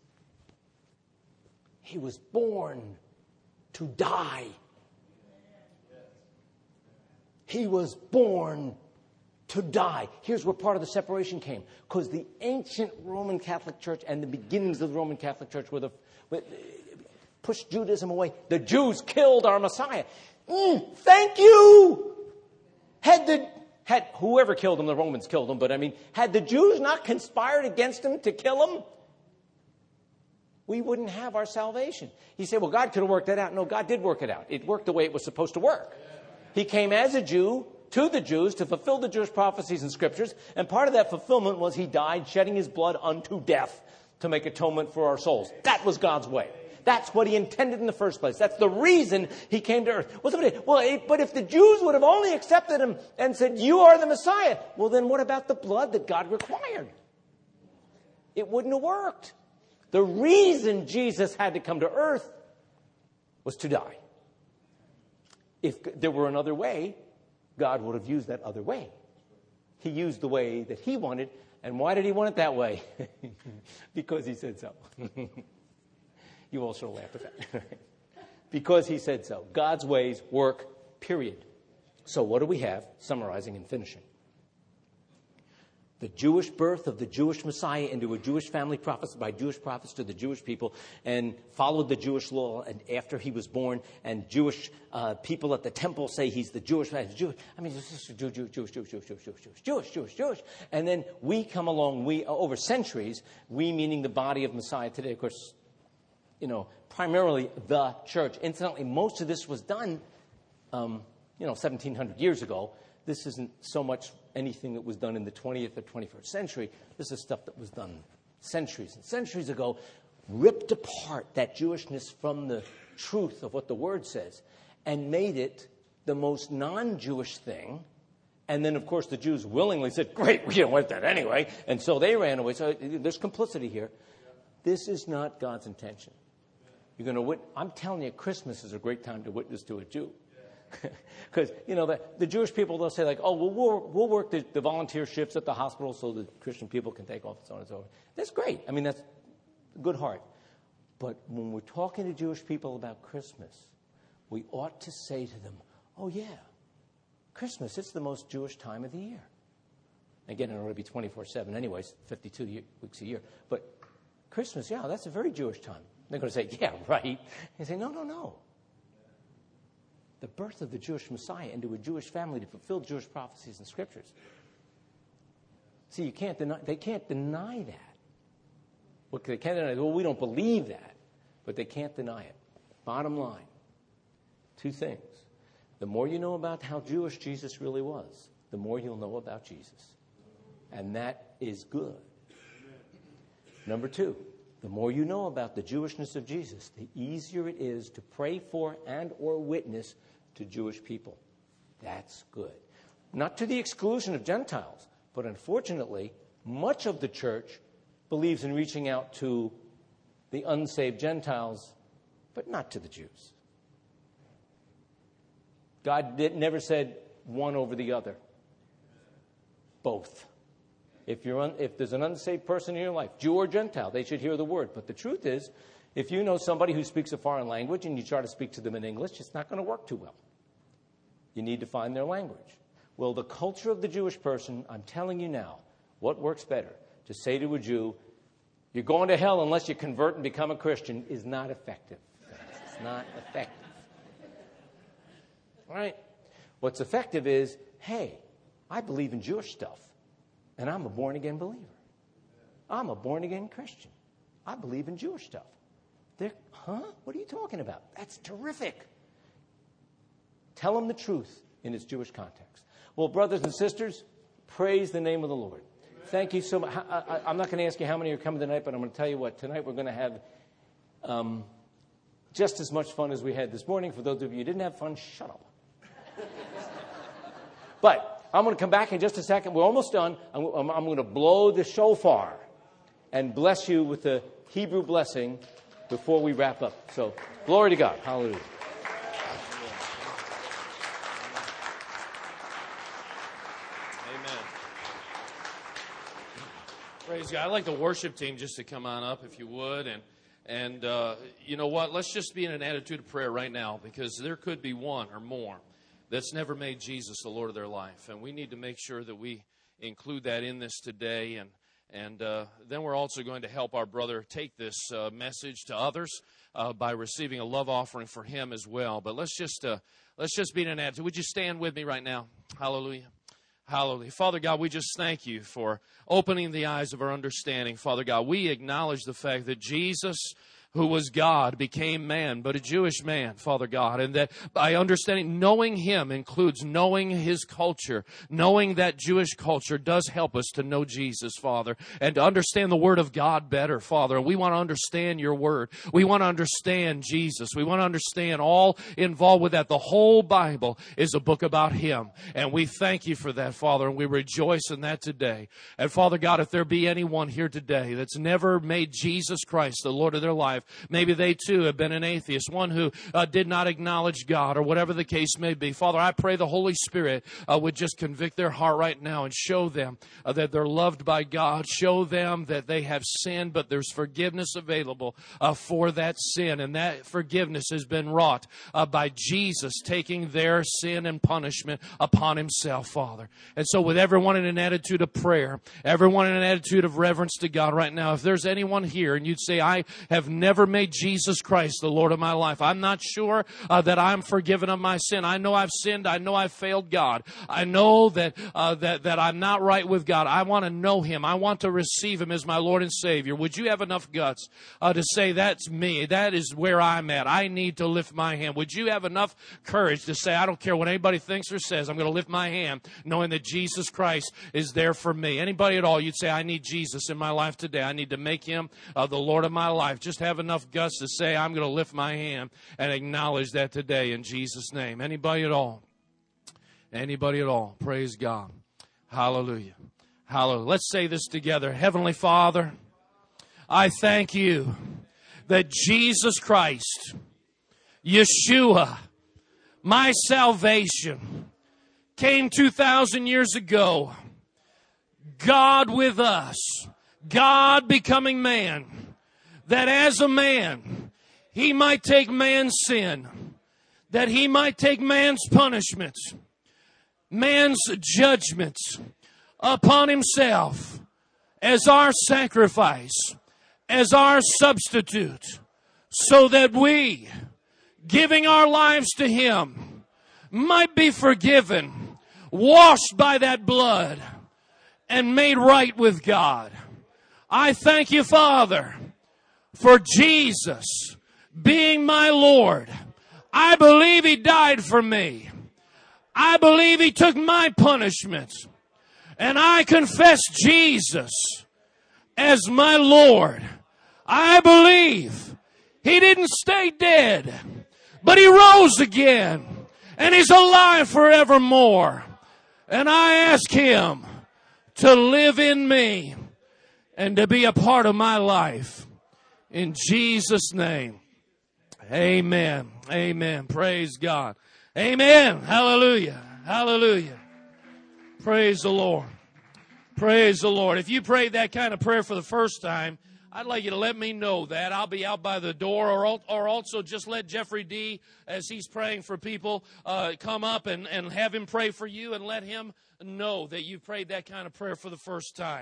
He was born to die. He was born to die. Here's where part of the separation came. Because the ancient Roman Catholic Church and the beginnings of the Roman Catholic Church were the, were, pushed Judaism away. The Jews killed our Messiah. Mm, thank you. Had the had whoever killed him, the Romans killed him, but I mean, had the Jews not conspired against him to kill him, we wouldn't have our salvation. He said, well, God could have worked that out. No, God did work it out. It worked the way it was supposed to work. He came as a Jew to the Jews to fulfill the Jewish prophecies and scriptures, and part of that fulfillment was he died shedding his blood unto death to make atonement for our souls. That was God's way. That's what he intended in the first place. That's the reason he came to earth. Well, somebody, well, it, but if the Jews would have only accepted him and said, you are the Messiah, well, then what about the blood that God required? It wouldn't have worked. The reason Jesus had to come to earth was to die. If there were another way, God would have used that other way. He used the way that he wanted. And why did he want it that way? Because he said so. You all should have laughed at that. Because he said so. God's ways work, period. So what do we have? Summarizing and finishing. The Jewish birth of the Jewish Messiah into a Jewish family prophesied by Jewish prophets to the Jewish people and followed the Jewish law and after he was born. And Jewish uh, people at the temple say he's the Jewish. Jewish I mean, Jewish, Jewish, Jewish, Jewish, Jewish, Jewish, Jewish, Jewish, Jewish, Jewish. And then we come along, we over centuries, we meaning the body of Messiah today, of course, you know, primarily the church. Incidentally, most of this was done, um, you know, seventeen hundred years ago. This isn't so much anything that was done in the twentieth or twenty-first century. This is stuff that was done centuries and centuries ago, ripped apart that Jewishness from the truth of what the Word says and made it the most non-Jewish thing. And then, of course, the Jews willingly said, great, we don't want that anyway. And so they ran away. So there's complicity here. This is not God's intention. You're going to wit- I'm telling you, Christmas is a great time to witness to a Jew. Because, you know, the, the Jewish people, they'll say like, oh, well, we'll, we'll work the, the volunteer shifts at the hospital so the Christian people can take off and so on and so forth. That's great. I mean, that's good heart. But when we're talking to Jewish people about Christmas, we ought to say to them, oh, yeah, Christmas, it's the most Jewish time of the year. Again, it ought to be twenty-four seven anyways, fifty-two year, weeks a year. But Christmas, yeah, that's a very Jewish time. They're going to say, yeah, right. They say, no, no, no. The birth of the Jewish Messiah into a Jewish family to fulfill Jewish prophecies and scriptures. See, you can't deny, they can't deny that. Well, they can't deny, well, we don't believe that, but they can't deny it. Bottom line, two things. The more you know about how Jewish Jesus really was, the more you'll know about Jesus. And that is good. Number two, the more you know about the Jewishness of Jesus, the easier it is to pray for and or witness to Jewish people. That's good. Not to the exclusion of Gentiles, but unfortunately, much of the church believes in reaching out to the unsaved Gentiles, but not to the Jews. God did, never said one over the other. Both. If you're un, if there's an unsaved person in your life, Jew or Gentile, they should hear the word. But the truth is, if you know somebody who speaks a foreign language and you try to speak to them in English, it's not going to work too well. You need to find their language. Well, the culture of the Jewish person, I'm telling you now, what works better? To say to a Jew, you're going to hell unless you convert and become a Christian, is not effective. It's not effective. All right? What's effective is, hey, I believe in Jewish stuff. And I'm a born-again believer. I'm a born-again Christian. I believe in Jewish stuff. They're, huh? What are you talking about? That's terrific. Tell them the truth in its Jewish context. Well, brothers and sisters, praise the name of the Lord. Amen. Thank you so much. I, I, I'm not going to ask you how many are coming tonight, but I'm going to tell you what. Tonight we're going to have um, just as much fun as we had this morning. For those of you who didn't have fun, shut up. But I'm going to come back in just a second. We're almost done. I'm, I'm, I'm going to blow the shofar and bless you with the Hebrew blessing before we wrap up. So, glory to God. Hallelujah. Amen. Praise God. I'd like the worship team just to come on up, if you would. And, and uh, you know what? Let's just be in an attitude of prayer right now, because there could be one or more that's never made Jesus the Lord of their life. And we need to make sure that we include that in this today. And and uh, then we're also going to help our brother take this uh, message to others uh, by receiving a love offering for him as well. But let's just uh, let's just be in an attitude. Would you stand with me right now? Hallelujah. Hallelujah. Father God, we just thank you for opening the eyes of our understanding. Father God, we acknowledge the fact that Jesus, who was God, became man, but a Jewish man, Father God. And that by understanding, knowing him includes knowing his culture. Knowing that Jewish culture does help us to know Jesus, Father, and to understand the Word of God better, Father. And we want to understand your Word. We want to understand Jesus. We want to understand all involved with that. The whole Bible is a book about him. And we thank you for that, Father, and we rejoice in that today. And Father God, if there be anyone here today that's never made Jesus Christ the Lord of their life, maybe they too have been an atheist, one who uh, did not acknowledge God, or whatever the case may be. Father, I pray the Holy Spirit uh, would just convict their heart right now and show them uh, that they're loved by God. Show them that they have sinned, but there's forgiveness available uh, for that sin. And that forgiveness has been wrought uh, by Jesus taking their sin and punishment upon himself, Father. And so with everyone in an attitude of prayer, everyone in an attitude of reverence to God right now, if there's anyone here and you'd say, I have never made Jesus Christ the Lord of my life. I'm not sure uh, that I'm forgiven of my sin. I know I've sinned. I know I've failed God. I know that uh, that that I'm not right with God. I want to know him. I want to receive him as my Lord and Savior. Would you have enough guts uh, to say, that's me? That is where I'm at. I need to lift my hand. Would you have enough courage to say, I don't care what anybody thinks or says, I'm going to lift my hand knowing that Jesus Christ is there for me? Anybody at all, you'd say, I need Jesus in my life today. I need to make him uh, the Lord of my life. Just have enough guts to say, I'm going to lift my hand and acknowledge that today in Jesus' name. Anybody at all? Anybody at all? Praise God. Hallelujah. Hallelujah. Let's say this together. Heavenly Father, I thank you that Jesus Christ, Yeshua, my salvation, came two thousand years ago. God with us. God becoming man. That as a man, he might take man's sin, that he might take man's punishments, man's judgments upon himself as our sacrifice, as our substitute, so that we, giving our lives to him, might be forgiven, washed by that blood, and made right with God. I thank you, Father, for Jesus being my Lord. I believe he died for me. I believe he took my punishment. And I confess Jesus as my Lord. I believe he didn't stay dead, but he rose again. And he's alive forevermore. And I ask him to live in me and to be a part of my life. In Jesus' name, amen. Amen. Praise God. Amen. Hallelujah. Hallelujah. Praise the Lord. Praise the Lord. If you prayed that kind of prayer for the first time, I'd like you to let me know that. I'll be out by the door, or or also just let Jeffrey D., as he's praying for people, uh, come up and, and have him pray for you, and let him know that you prayed that kind of prayer for the first time.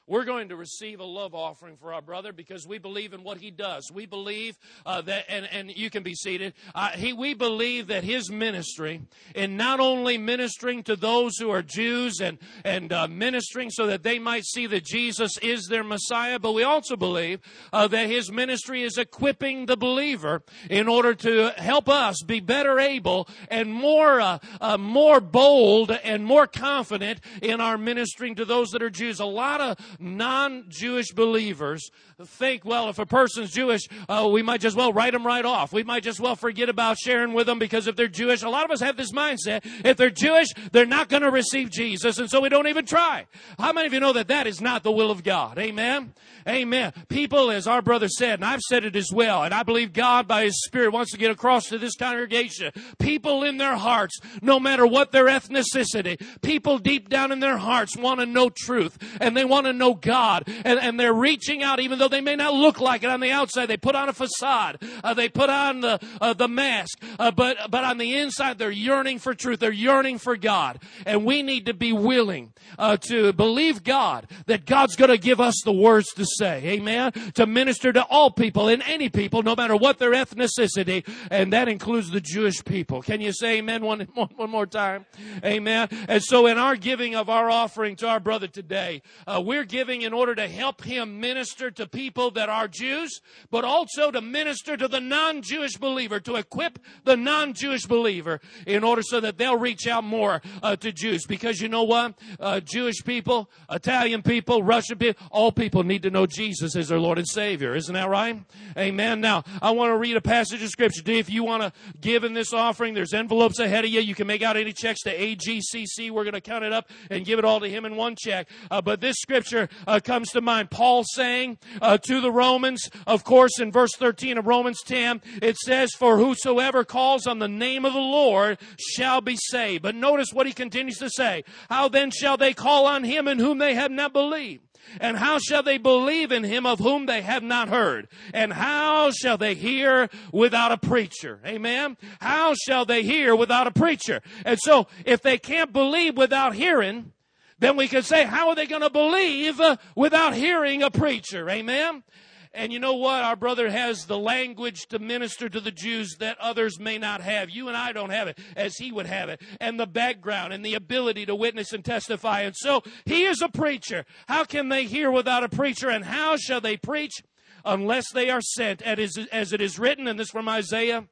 we're going to receive a love offering for our brother because we believe in what he does. We believe uh, that, and, and you can be seated, uh, he, we believe that his ministry, in not only ministering to those who are Jews and, and uh, ministering so that they might see that Jesus is their Messiah, but we also believe uh, that his ministry is equipping the believer in order to help us be better able and more, uh, uh, more bold and more confident in our ministering to those that are Jews. A lot of non-Jewish believers think, well, if a person's Jewish, uh, we might just well write them right off. We might just well forget about sharing with them because if they're Jewish, a lot of us have this mindset, if they're Jewish, they're not going to receive Jesus, and so we don't even try. How many of you know that that is not the will of God? Amen? Amen. People, as our brother said, and I've said it as well, and I believe God by His Spirit wants to get across to this congregation, people in their hearts, no matter what their ethnicity, people deep down in their hearts want to know truth, and they want to know God, and, and they're reaching out, even though they may not look like it on the outside. They put on a facade, uh, they put on the uh, the mask, uh, but but on the inside, they're yearning for truth. They're yearning for God, and we need to be willing uh, to believe God that God's going to give us the words to say, amen, to minister to all people and any people, no matter what their ethnicity, and that includes the Jewish people. Can you say amen one, one, one more time? Amen. And so in our giving of our offering to our brother today, uh, we're giving in order to help him minister to people that are Jews, but also to minister to the non-Jewish believer, to equip the non-Jewish believer in order so that they'll reach out more uh, to Jews. Because you know what? Uh, Jewish people, Italian people, Russian people, all people need to know Jesus as their Lord and Savior. Isn't that right? Amen. Now, I want to read a passage of Scripture. If you want to give in this offering, there's envelopes ahead of you. You can make out any checks to A G C C. We're going to count it up and give it all to him in one check. Uh, but this Scripture uh, comes to mind. Paul saying uh, to the Romans, of course, in verse thirteen of Romans ten, it says, "For whosoever calls on the name of the Lord shall be saved." But notice what he continues to say. "How then shall they call on him in whom they have not believed? And how shall they believe in him of whom they have not heard? And how shall they hear without a preacher?" Amen? How shall they hear without a preacher? And so, if they can't believe without hearing, then we can say, how are they going to believe uh, without hearing a preacher? Amen? And you know what? Our brother has the language to minister to the Jews that others may not have. You and I don't have it as he would have it. And the background and the ability to witness and testify. And so he is a preacher. How can they hear without a preacher? And how shall they preach unless they are sent? As it is written, and this from Isaiah,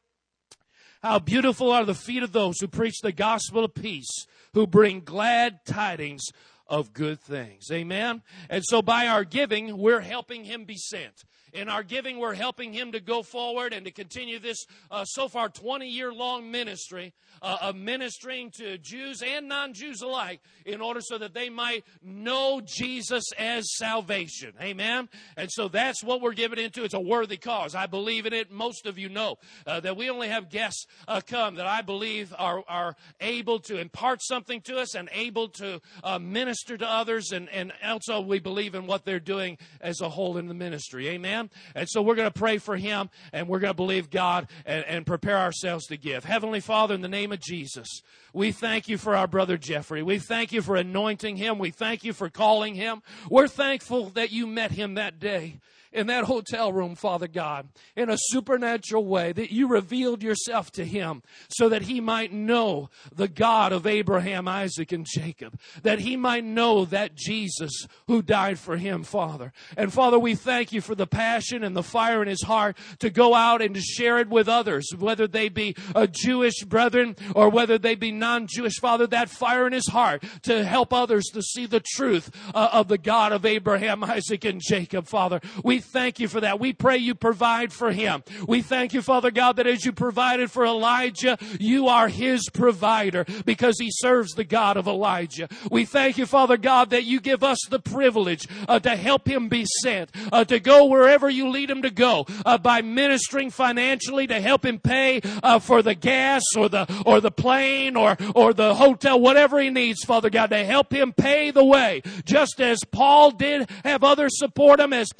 "How beautiful are the feet of those who preach the gospel of peace, who bring glad tidings of good things." Amen. And so by our giving, we're helping him be sent. In our giving, we're helping him to go forward and to continue this uh, so far twenty-year-long ministry uh, of ministering to Jews and non-Jews alike in order so that they might know Jesus as salvation. Amen? And so that's what we're giving into. It's a worthy cause. I believe in it. Most of you know uh, that we only have guests uh, come that I believe are, are able to impart something to us and able to uh, minister to others, and, and also we believe in what they're doing as a whole in the ministry. Amen? And so we're going to pray for him, and we're going to believe God and, and prepare ourselves to give. Heavenly Father, in the name of Jesus, we thank you for our brother Jeffrey. We thank you for anointing him. We thank you for calling him. We're thankful that you met him that day in that hotel room, Father God, in a supernatural way, that you revealed yourself to him so that he might know the God of Abraham, Isaac, and Jacob, that he might know that Jesus who died for him, Father. And Father, we thank you for the passion and the fire in his heart to go out and to share it with others, whether they be a Jewish brethren or whether they be non-Jewish, Father, that fire in his heart to help others to see the truth uh, of the God of Abraham, Isaac, and Jacob, Father. We thank you for that. We pray you provide for him. We thank you, Father God, that as you provided for Elijah, you are his provider because he serves the God of Elijah. We thank you, Father God, that you give us the privilege uh, to help him be sent, uh, to go wherever you lead him to go, uh, by ministering financially to help him pay uh, for the gas or the or the plane or or the hotel, whatever he needs, Father God, to help him pay the way, just as Paul did have others support him, as Peter did,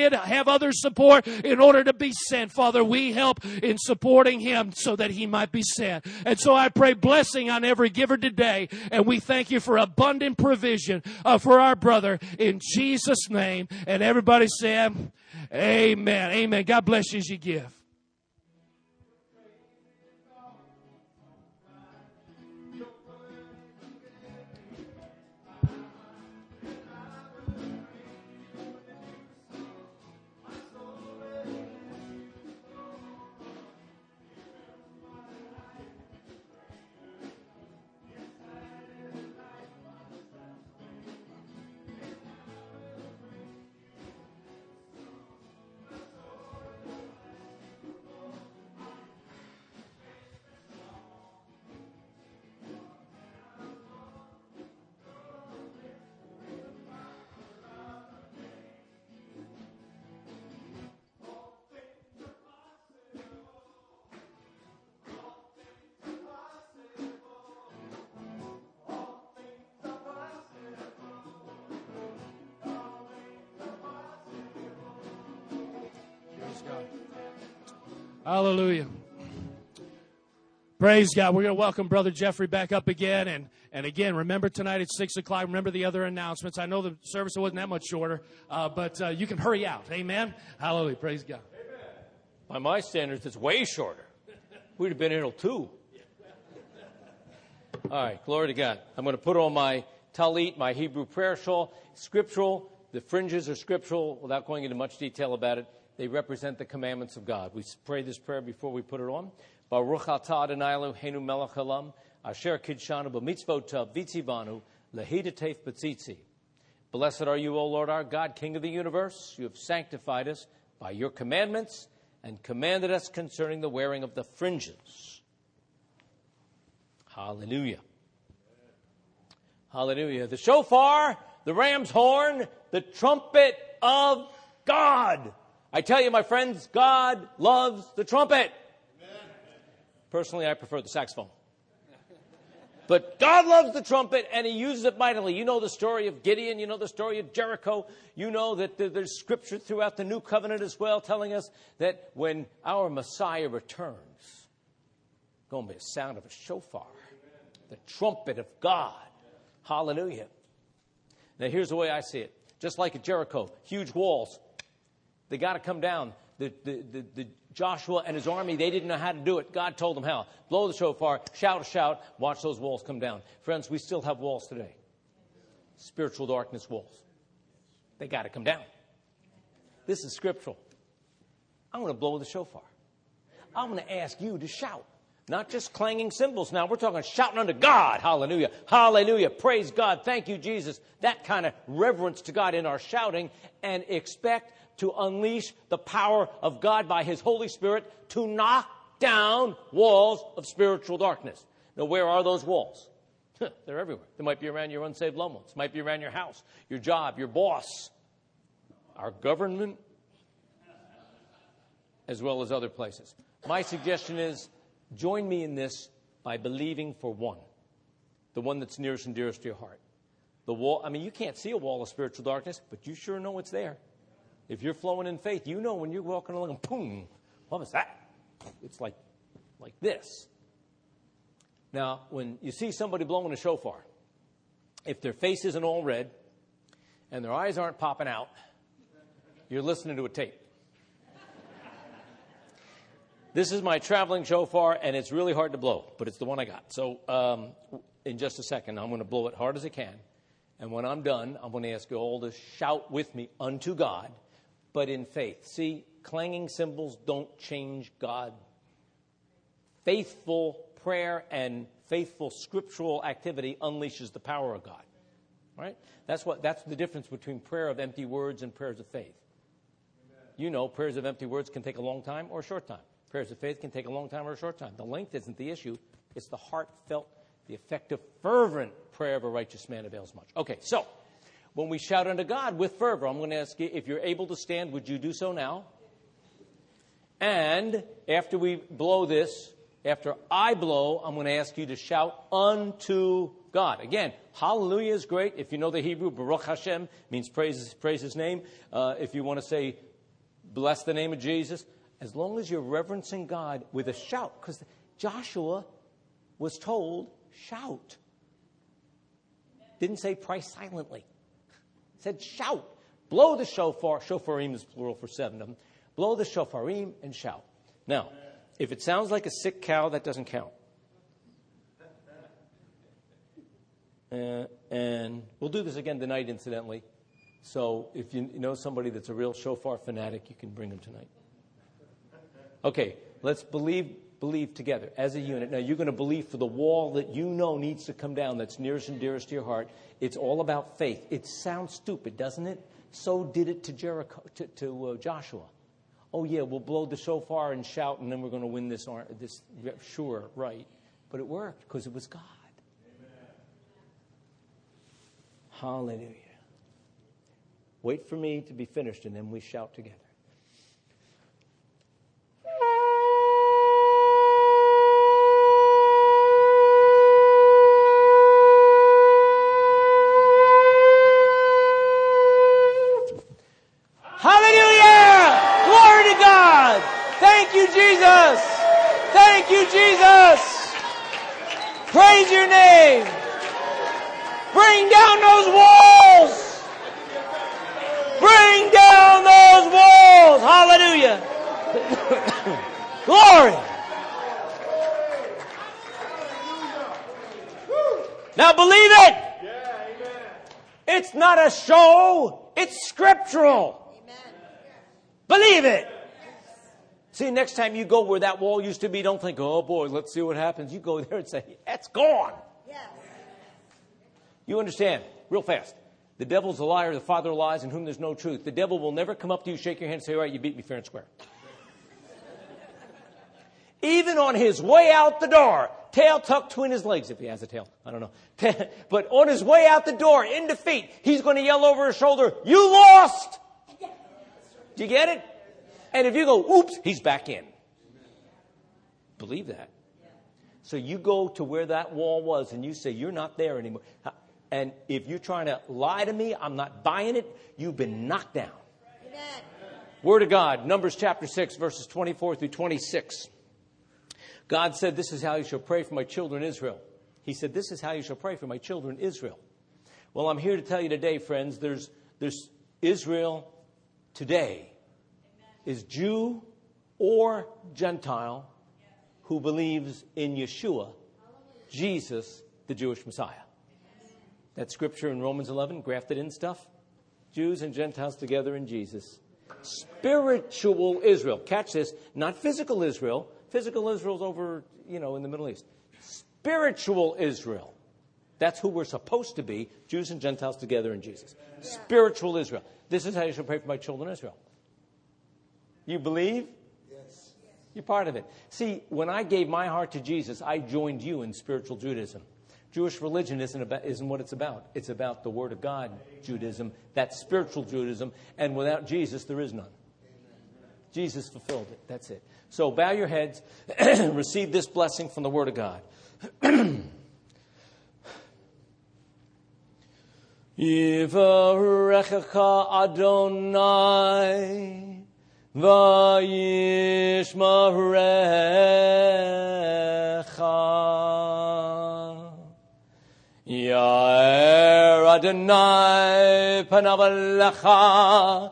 did have other support in order to be sent. Father, we help in supporting him so that he might be sent. And so I pray blessing on every giver today. And we thank you for abundant provision uh, for our brother in Jesus' name. And everybody said, amen. Amen. God bless you as you give. Hallelujah. Praise God. We're going to welcome Brother Jeffrey back up again. And, and again, remember tonight at six o'clock. Remember the other announcements. I know the service wasn't that much shorter, uh, but uh, you can hurry out. Amen. Hallelujah. Praise God. Amen. By my standards, it's way shorter. We'd have been here till two. All right. Glory to God. I'm going to put on my talit, my Hebrew prayer shawl, scriptural. The fringes are scriptural without going into much detail about it. They represent the commandments of God. We pray this prayer before we put it on. Baruch atah Adonai Eloheinu melech haolam, asher kidshanu b'mitzvotav v'tzivanu lehidatef b'tzitzi. Blessed are you, O Lord our God, King of the universe. You have sanctified us by your commandments and commanded us concerning the wearing of the fringes. Hallelujah. Hallelujah. The shofar, the ram's horn, the trumpet of God. I tell you, my friends, God loves the trumpet. Amen. Personally, I prefer the saxophone. But God loves the trumpet, and he uses it mightily. You know the story of Gideon. You know the story of Jericho. You know that there's scripture throughout the New Covenant as well telling us that when our Messiah returns, it's going to be a sound of a shofar, the trumpet of God. Hallelujah. Now, here's the way I see it. Just like at Jericho, huge walls. They got to come down. The, the, the, the Joshua and his army, they didn't know how to do it. God told them how. Blow the shofar, shout a shout, watch those walls come down. Friends, we still have walls today. Spiritual darkness walls. They got to come down. This is scriptural. I'm going to blow the shofar. I'm going to ask you to shout. Not just clanging cymbals. Now, we're talking shouting unto God. Hallelujah. Hallelujah. Praise God. Thank you, Jesus. That kind of reverence to God in our shouting, and expect to unleash the power of God by his Holy Spirit to knock down walls of spiritual darkness. Now, where are those walls? They're everywhere. They might be around your unsaved loved ones. Might be around your house, your job, your boss, our government, as well as other places. My suggestion is, join me in this by believing for one, the one that's nearest and dearest to your heart. The wall, I mean, you can't see a wall of spiritual darkness, but you sure know it's there. If you're flowing in faith, you know when you're walking along and boom, what was that? It's like, like this. Now, when you see somebody blowing a shofar, if their face isn't all red and their eyes aren't popping out, you're listening to a tape. This is my traveling shofar, and it's really hard to blow, but it's the one I got. So um, in just a second, I'm going to blow it hard as I can. And when I'm done, I'm going to ask you all to shout with me unto God, but in faith. See, clanging cymbals don't change God. Faithful prayer and faithful scriptural activity unleashes the power of God. Right? That's what. That's the difference between prayer of empty words and prayers of faith. Amen. You know, prayers of empty words can take a long time or a short time. Prayers of faith can take a long time or a short time. The length isn't the issue. It's the heartfelt, the effective, fervent prayer of a righteous man avails much. Okay, so when we shout unto God with fervor, I'm going to ask you, if you're able to stand, would you do so now? And after we blow this, after I blow, I'm going to ask you to shout unto God. Again, hallelujah is great. If you know the Hebrew, Baruch Hashem means praise, praise his name. Uh, if you want to say bless the name of Jesus. As long as you're reverencing God with a shout, because Joshua was told, shout. Didn't say pray silently. Said shout. Blow the shofar. Shofarim is plural for seven of them. Blow the shofarim and shout. Now, if it sounds like a sick cow, that doesn't count. Uh, and we'll do this again tonight, incidentally. So if you know somebody that's a real shofar fanatic, you can bring them tonight. Okay, let's believe believe together as a unit. Now, you're going to believe for the wall that you know needs to come down, that's nearest and dearest to your heart. It's all about faith. It sounds stupid, doesn't it? So did it to Jericho, to, to uh, Joshua. Oh, yeah, we'll blow the shofar and shout, and then we're going to win this. this sure, right. But it worked because it was God. Amen. Hallelujah. Wait for me to be finished, and then we shout together. Thank you, Jesus. Thank you, Jesus. Praise your name. Bring down those walls. Bring down those walls. Hallelujah. Glory. Now believe it. It's not a show. It's scriptural. Believe it. See, next time you go where that wall used to be, don't think, oh, boy, let's see what happens. You go there and say, it's gone. Yes. You understand, real fast. The devil's a liar, the father of lies, in whom there's no truth. The devil will never come up to you, shake your hand, and say, all right, you beat me fair and square. Even on his way out the door, tail tucked between his legs, if he has a tail. I don't know. But on his way out the door, in defeat, he's going to yell over his shoulder, you lost. Do you get it? And if you go, oops, he's back in. Believe that. So you go to where that wall was and you say, you're not there anymore. And if you're trying to lie to me, I'm not buying it. You've been knocked down. Amen. Word of God, Numbers chapter six, verses twenty-four through twenty-six. God said, this is how you shall pray for my children Israel. He said, this is how you shall pray for my children Israel. Well, I'm here to tell you today, friends, there's, there's Israel today. Is Jew or Gentile who believes in Yeshua, Jesus, the Jewish Messiah. That scripture in Romans eleven, grafted in stuff. Jews and Gentiles together in Jesus. Spiritual Israel. Catch this. Not physical Israel. Physical Israel's over, you know, in the Middle East. Spiritual Israel. That's who we're supposed to be. Jews and Gentiles together in Jesus. Spiritual Israel. This is how you should pray for my children Israel. You believe? Yes. You're part of it. See, when I gave my heart to Jesus, I joined you in spiritual Judaism. Jewish religion isn't about, isn't what it's about. It's about the Word of God, Judaism. That's spiritual Judaism. And without Jesus, there is none. Jesus fulfilled it. That's it. So bow your heads and receive this blessing from the Word of God. Yivarechecha Adonai Vayishmarecha Yair Adonai Panav Alecha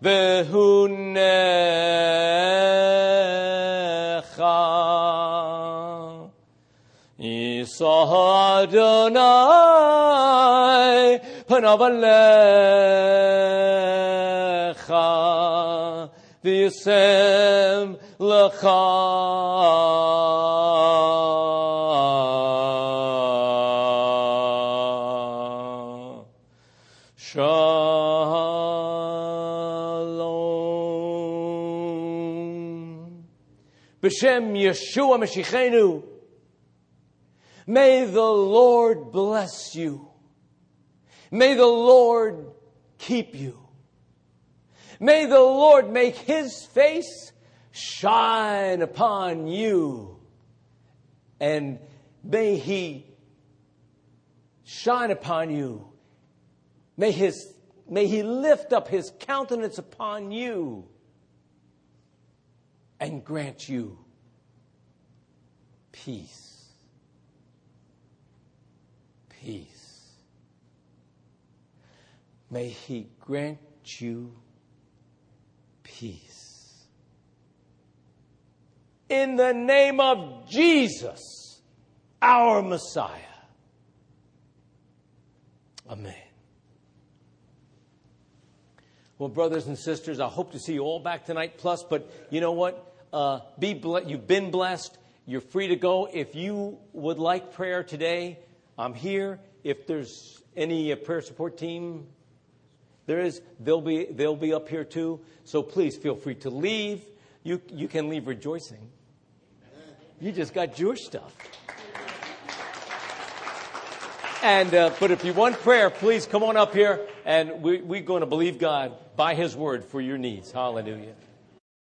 Vehunecha Yisah Adonai Panav Alecha V'yasem Lecha Shalom B'Shem Yeshua Mashiachenu. May the Lord bless you. May the Lord keep you. May the Lord make His face shine upon you. And may He shine upon you. May His, may He lift up His countenance upon you and grant you peace. Peace. May He grant you peace. In the name of Jesus, our Messiah. Amen. Well, brothers and sisters, I hope to see you all back tonight. Plus, but you know what? Uh, be ble- you've been blessed. You're free to go. If you would like prayer today, I'm here. If there's any uh, prayer support team, there is. They'll be they'll be up here too. So please feel free to leave. You you can leave rejoicing. You just got Jewish stuff. And uh, but if you want prayer, please come on up here, and we, we're going to believe God by His word for your needs. Hallelujah.